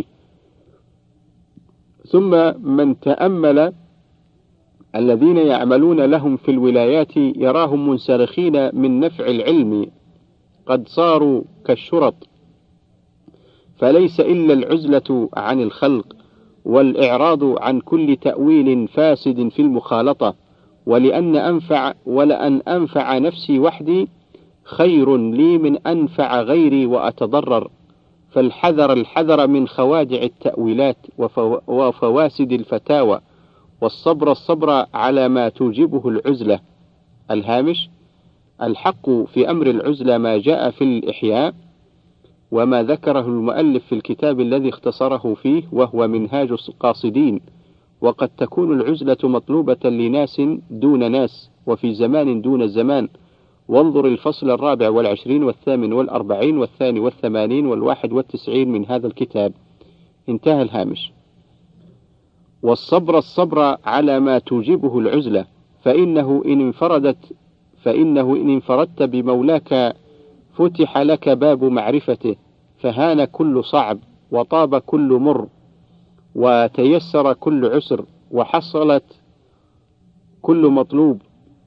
ثم من تأمل الذين يعملون لهم في الولايات يراهم منسرخين من نفع العلم، قد صاروا كالشرط، فليس إلا العزلة عن الخلق والإعراض عن كل تأويل فاسد في المخالطة، ولأن أنفع ولأن أنفع نفسي وحدي خير لي من أنفع غيري وأتضرر. فالحذر الحذر من خوادع التأويلات وفواسد الفتاوى، والصبر الصبر على ما توجبه العزلة. الهامش: الحق في أمر العزلة ما جاء في الإحياء وما ذكره المؤلف في الكتاب الذي اختصره فيه، وهو منهاج القاصدين. وقد تكون العزلة مطلوبة لناس دون ناس، وفي زمان دون زمان. وانظر الفصل الرابع والعشرين والثامن والأربعين والثاني والثمانين والواحد والتسعين من هذا الكتاب. انتهى الهامش. والصبر الصبر على ما توجبه العزلة، فإنه إن انفردت فإنه إن انفردت بمولاك فتح لك باب معرفته، فهان كل صعب، وطاب كل مر، وتيسر كل عسر، وحصلت كل مطلوب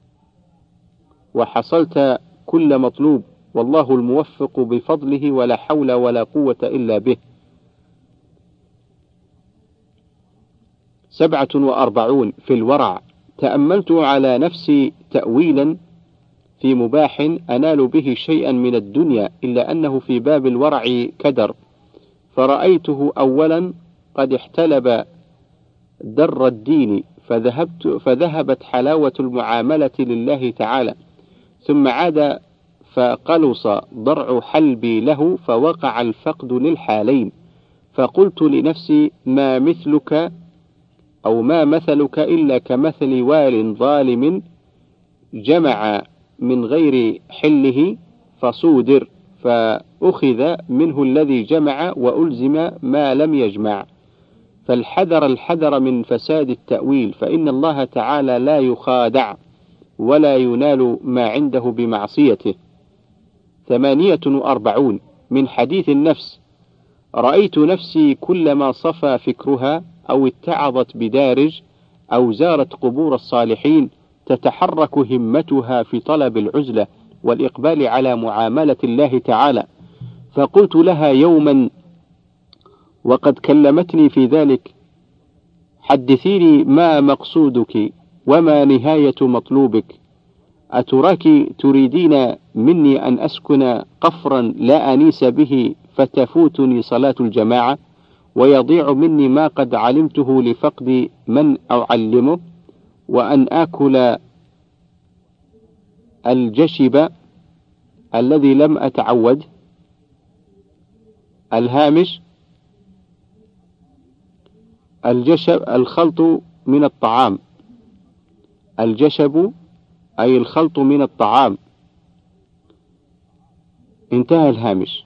وحصلت كل مطلوب، والله الموفق بفضله، ولا حول ولا قوة إلا به. سبعة وأربعون في الورع: تأملت على نفسي تأويلا في مباح أنال به شيئا من الدنيا، إلا أنه في باب الورع كدر، فرأيته أولا قد احتلب در الدين، فذهبت فذهبت حلاوة المعاملة لله تعالى، ثم عاد فقلص ضرع حلبي له، فوقع الفقد للحالين. فقلت لنفسي: ما مثلك أو ما مثلك إلا كمثل وال ظالم جمع من غير حله فصودر، فأخذ منه الذي جمع وألزم ما لم يجمع. فالحذر الحذر من فساد التأويل، فإن الله تعالى لا يخادع ولا ينال ما عنده بمعصيته. ثمانية وأربعون من حديث النفس: رأيت نفسي كلما صفى فكرها أو اتعظت بدارج أو زارت قبور الصالحين تتحرك همتها في طلب العزلة والإقبال على معاملة الله تعالى. فقلت لها يوما وقد كلمتني في ذلك: حدثيني ما مقصودك وما نهاية مطلوبك؟ أتراك تريدين مني أن أسكن قفرا لا أنيس به فتفوتني صلاة الجماعة، ويضيع مني ما قد علمته لفقد من أعلمه، وأن آكل الجشب الذي لم أتعود، الهامش: الجشب الخلط من الطعام. الجشب أي الخلط من الطعام. انتهى الهامش.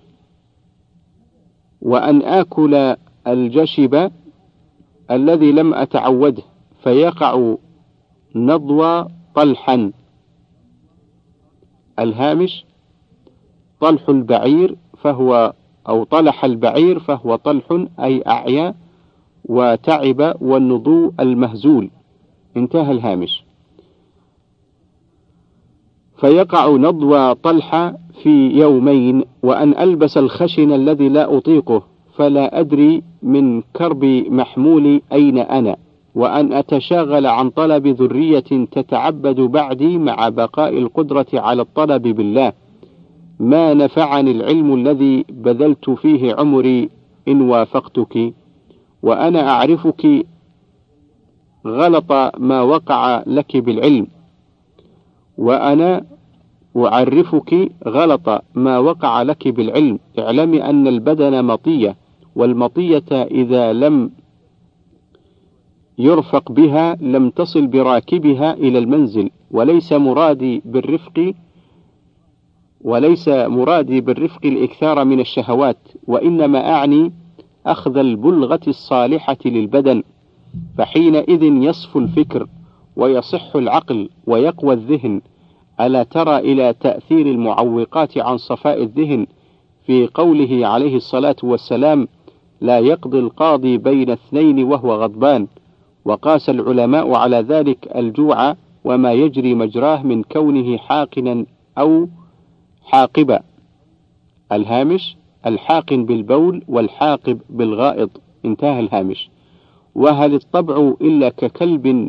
وأن آكل الجشب الذي لم أتعوده فيقع نضوى طلحا. الهامش: طلح البعير فهو أو طلح البعير فهو طلح أي أعيا وتعب، والنضو المهزول. انتهى الهامش. فيقع نضوى طلحة في يومين، وأن ألبس الخشن الذي لا أطيقه فلا أدري من كرب محمولي أين أنا، وأن أتشاغل عن طلب ذرية تتعبد بعدي مع بقاء القدرة على الطلب بالله. ما نفعني العلم الذي بذلت فيه عمري إن وافقتك، وأنا أعرفك غلط ما وقع لك بالعلم، وأنا أعرفك غلط ما وقع لك بالعلم. اعلمي أن البدن مطية، والمطية إذا لم يرفق بها لم تصل براكبها إلى المنزل. وليس مرادي بالرفق وليس مرادي بالرفق الإكثار من الشهوات، وإنما أعني أخذ البلغة الصالحة للبدن، فحينئذ يصفو الفكر ويصح العقل ويقوى الذهن. ألا ترى إلى تأثير المعوقات عن صفاء الذهن في قوله عليه الصلاة والسلام: لا يقضي القاضي بين اثنين وهو غضبان. وقاس العلماء على ذلك الجوع وما يجري مجراه من كونه حاقنا أو حاقبا. الهامش: الحاقن بالبول والحاقب بالغائط. انتهى الهامش. وهل الطبع إلا ككلب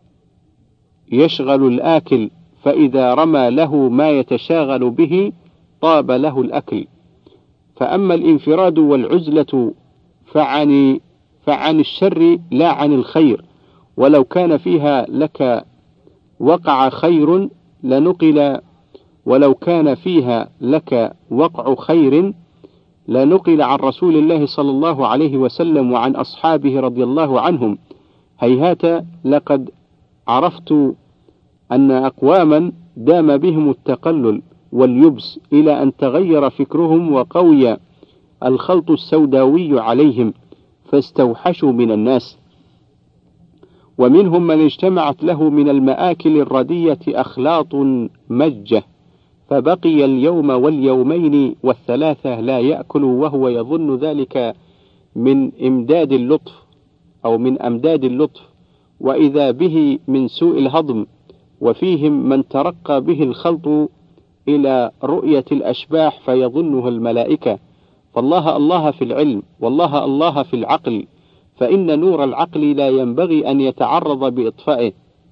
يشغل الآكل، فإذا رمى له ما يتشاغل به طاب له الأكل. فأما الانفراد والعزلة فعن, فعن الشر لا عن الخير، ولو كان فيها لك وقع خير لنقل ولو كان فيها لك وقع خير لنقل عن رسول الله صلى الله عليه وسلم وعن أصحابه رضي الله عنهم. هيهات لقد عرفت أن أقواما دام بهم التقلل واليبس إلى أن تغير فكرهم وقوي الخلط السوداوي عليهم فاستوحشوا من الناس. ومنهم من اجتمعت له من المآكل الردية أخلاط مجة، فبقي اليوم واليومين والثلاثة لا يأكل وهو يظن ذلك من إمداد اللطف أو من أمداد اللطف، وإذا به من سوء الهضم. وفيهم من ترقى به الخلط إلى رؤية الأشباح فيظنها الملائكة. فالله الله في العلم، والله الله في العقل، فإن نور العقل لا ينبغي أن يتعرض بإطفائه،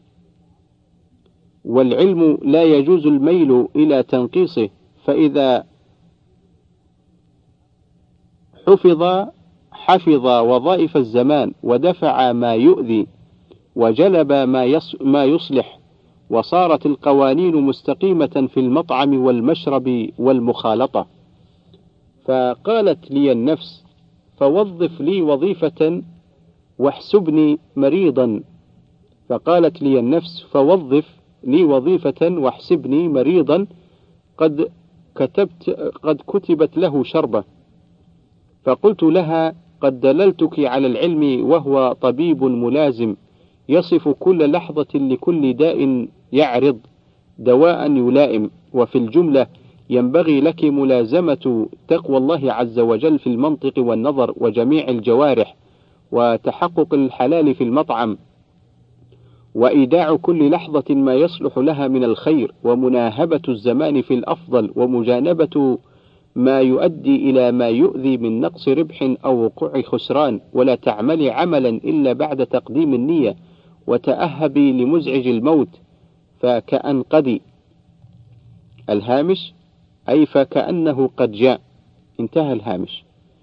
والعلم لا يجوز الميل إلى تنقيصه، فإذا حفظ حفظ وظائف الزمان ودفع ما يؤذي وجلب ما ما يصلح، وصارت القوانين مستقيمة في المطعم والمشرب والمخالطة. فقالت لي النفس: فوظف لي وظيفة واحسبني مريضا فقالت لي النفس فوظف لي وظيفة واحسبني مريضا قد كتبت قد كتبت له شربة. فقلت لها: قد دللتك على العلم وهو طبيب ملازم، يصف كل لحظة لكل داء يعرض دواء يلائم. وفي الجملة ينبغي لك ملازمة تقوى الله عز وجل في المنطق والنظر وجميع الجوارح، وتحقق الحلال في المطعم، وإيداع كل لحظة ما يصلح لها من الخير، ومناهبة الزمان في الأفضل، ومجانبة ما يؤدي إلى ما يؤذي من نقص ربح أو وقوع خسران. ولا تعملي عملا إلا بعد تقديم النية، وتأهبي لمزعج الموت فكأن قدي. الهامش: أي فكأنه قد جاء. انتهى الهامش.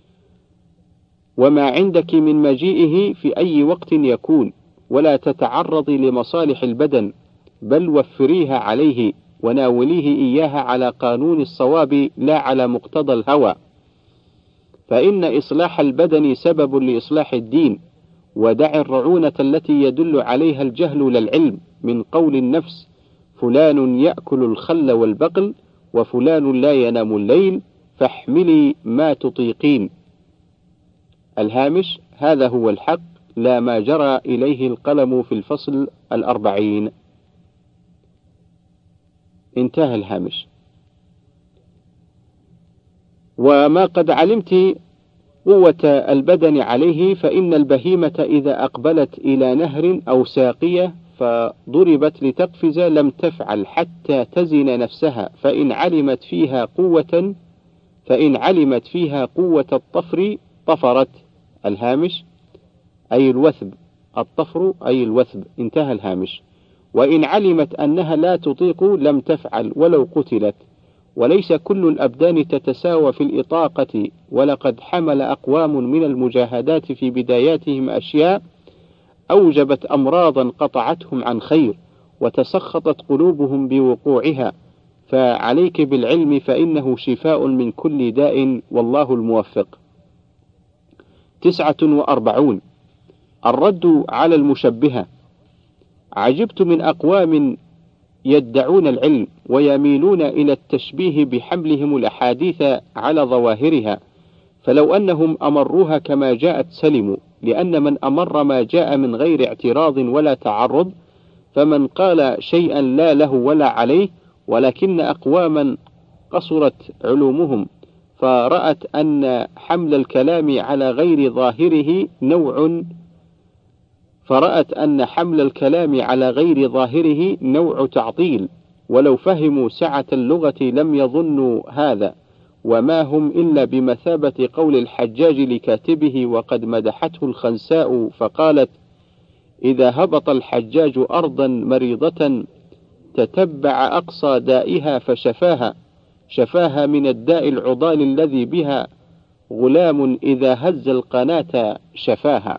وما عندك من مجيئه في أي وقت يكون، ولا تتعرضي لمصالح البدن، بل وفريها عليه وناوليه إياها على قانون الصواب لا على مقتضى الهوى. فإن إصلاح البدن سبب لإصلاح الدين. ودع الرعونة التي يدل عليها الجهل للعلم من قول النفس فلان يأكل الخل والبقل وفلان لا ينام الليل فاحملي ما تطيقين. الهامش: هذا هو الحق لا ما جرى إليه القلم في الفصل الأربعين. انتهى الهامش. وما قد علمت قوة البدن عليه، فإن البهيمة إذا أقبلت إلى نهر أو ساقية فضربت لتقفز لم تفعل حتى تزن نفسها، فإن علمت فيها قوة فإن علمت فيها قوة الطفر طفرت. الهامش: أي الوثب، الطفر أي الوثب. انتهى الهامش. وإن علمت أنها لا تطيق لم تفعل ولو قتلت. وليس كل الأبدان تتساوى في الإطاقة، ولقد حمل أقوام من المجاهدات في بداياتهم أشياء أوجبت أمراضا قطعتهم عن خير، وتسخطت قلوبهم بوقوعها، فعليك بالعلم فإنه شفاء من كل داء، والله الموفق. تسعة وأربعون. الرد على المشبهة. عجبت من أقوام يدعون العلم ويميلون إلى التشبيه بحملهم الأحاديث على ظواهرها، فلو أنهم أمروها كما جاءت سلموا، لأن من أمر ما جاء من غير اعتراض ولا تعرض، فمن قال شيئا لا له ولا عليه. ولكن أقواما قصرت علومهم فرأت أن حمل الكلام على غير ظاهره نوع فرأت أن حمل الكلام على غير ظاهره نوع تعطيل، ولو فهموا سعة اللغة لم يظنوا هذا، وما هم إلا بمثابة قول الحجاج لكاتبه وقد مدحته الخنساء فقالت: إذا هبط الحجاج أرضا مريضة تتبع أقصى دائها فشفاها، شفاها من الداء العضال الذي بها غلام إذا هز القناة شفاها.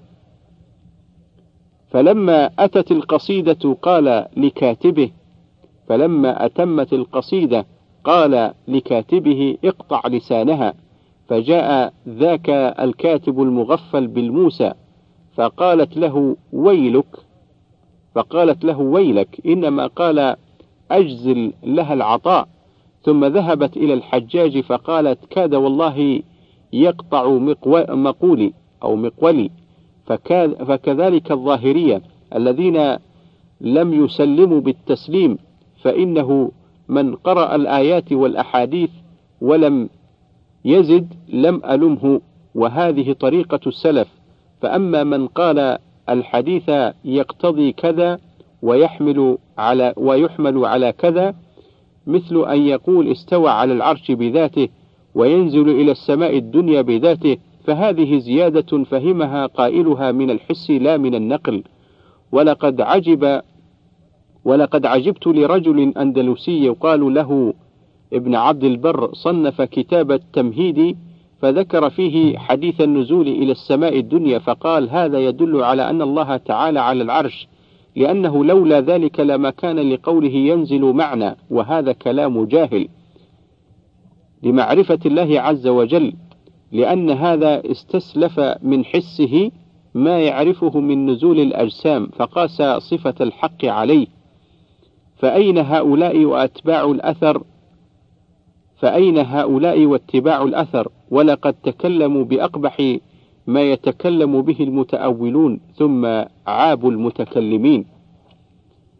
فلما أتت القصيدة قال لكاتبه فلما أتمت القصيدة قال لكاتبه: اقطع لسانها. فجاء ذاك الكاتب المغفل بالموسى فقالت له: ويلك فقالت له ويلك إنما قال: أجزل لها العطاء. ثم ذهبت إلى الحجاج فقالت: كاد والله يقطع مقولي أو مقولي. فكذلك الظاهرية الذين لم يسلموا بالتسليم، فإنه من قرأ الآيات والأحاديث ولم يزد لم ألمه، وهذه طريقة السلف. فأما من قال الحديث يقتضي كذا ويحمل على ويحمل على كذا، مثل أن يقول استوى على العرش بذاته وينزل إلى السماء الدنيا بذاته، فهذه زيادة فهمها قائلها من الحس لا من النقل. ولقد عجب ولقد عجبت لرجل أندلسي يقال له ابن عبد البر، صنف كتاب التمهيد فذكر فيه حديث النزول إلى السماء الدنيا، فقال: هذا يدل على أن الله تعالى على العرش، لأنه لولا ذلك لما كان لقوله ينزل معنى، وهذا كلام جاهل لمعرفة الله عز وجل، لأن هذا استسلف من حسه ما يعرفه من نزول الأجسام فقاس صفة الحق عليه. فأين هؤلاء وأتباع الأثر فأين هؤلاء واتباع الأثر؟ ولقد تكلموا بأقبح ما يتكلم به المتأولون ثم عابوا المتكلمين.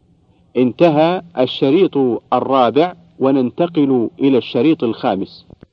انتهى الشريط الرابع، وننتقل إلى الشريط الخامس.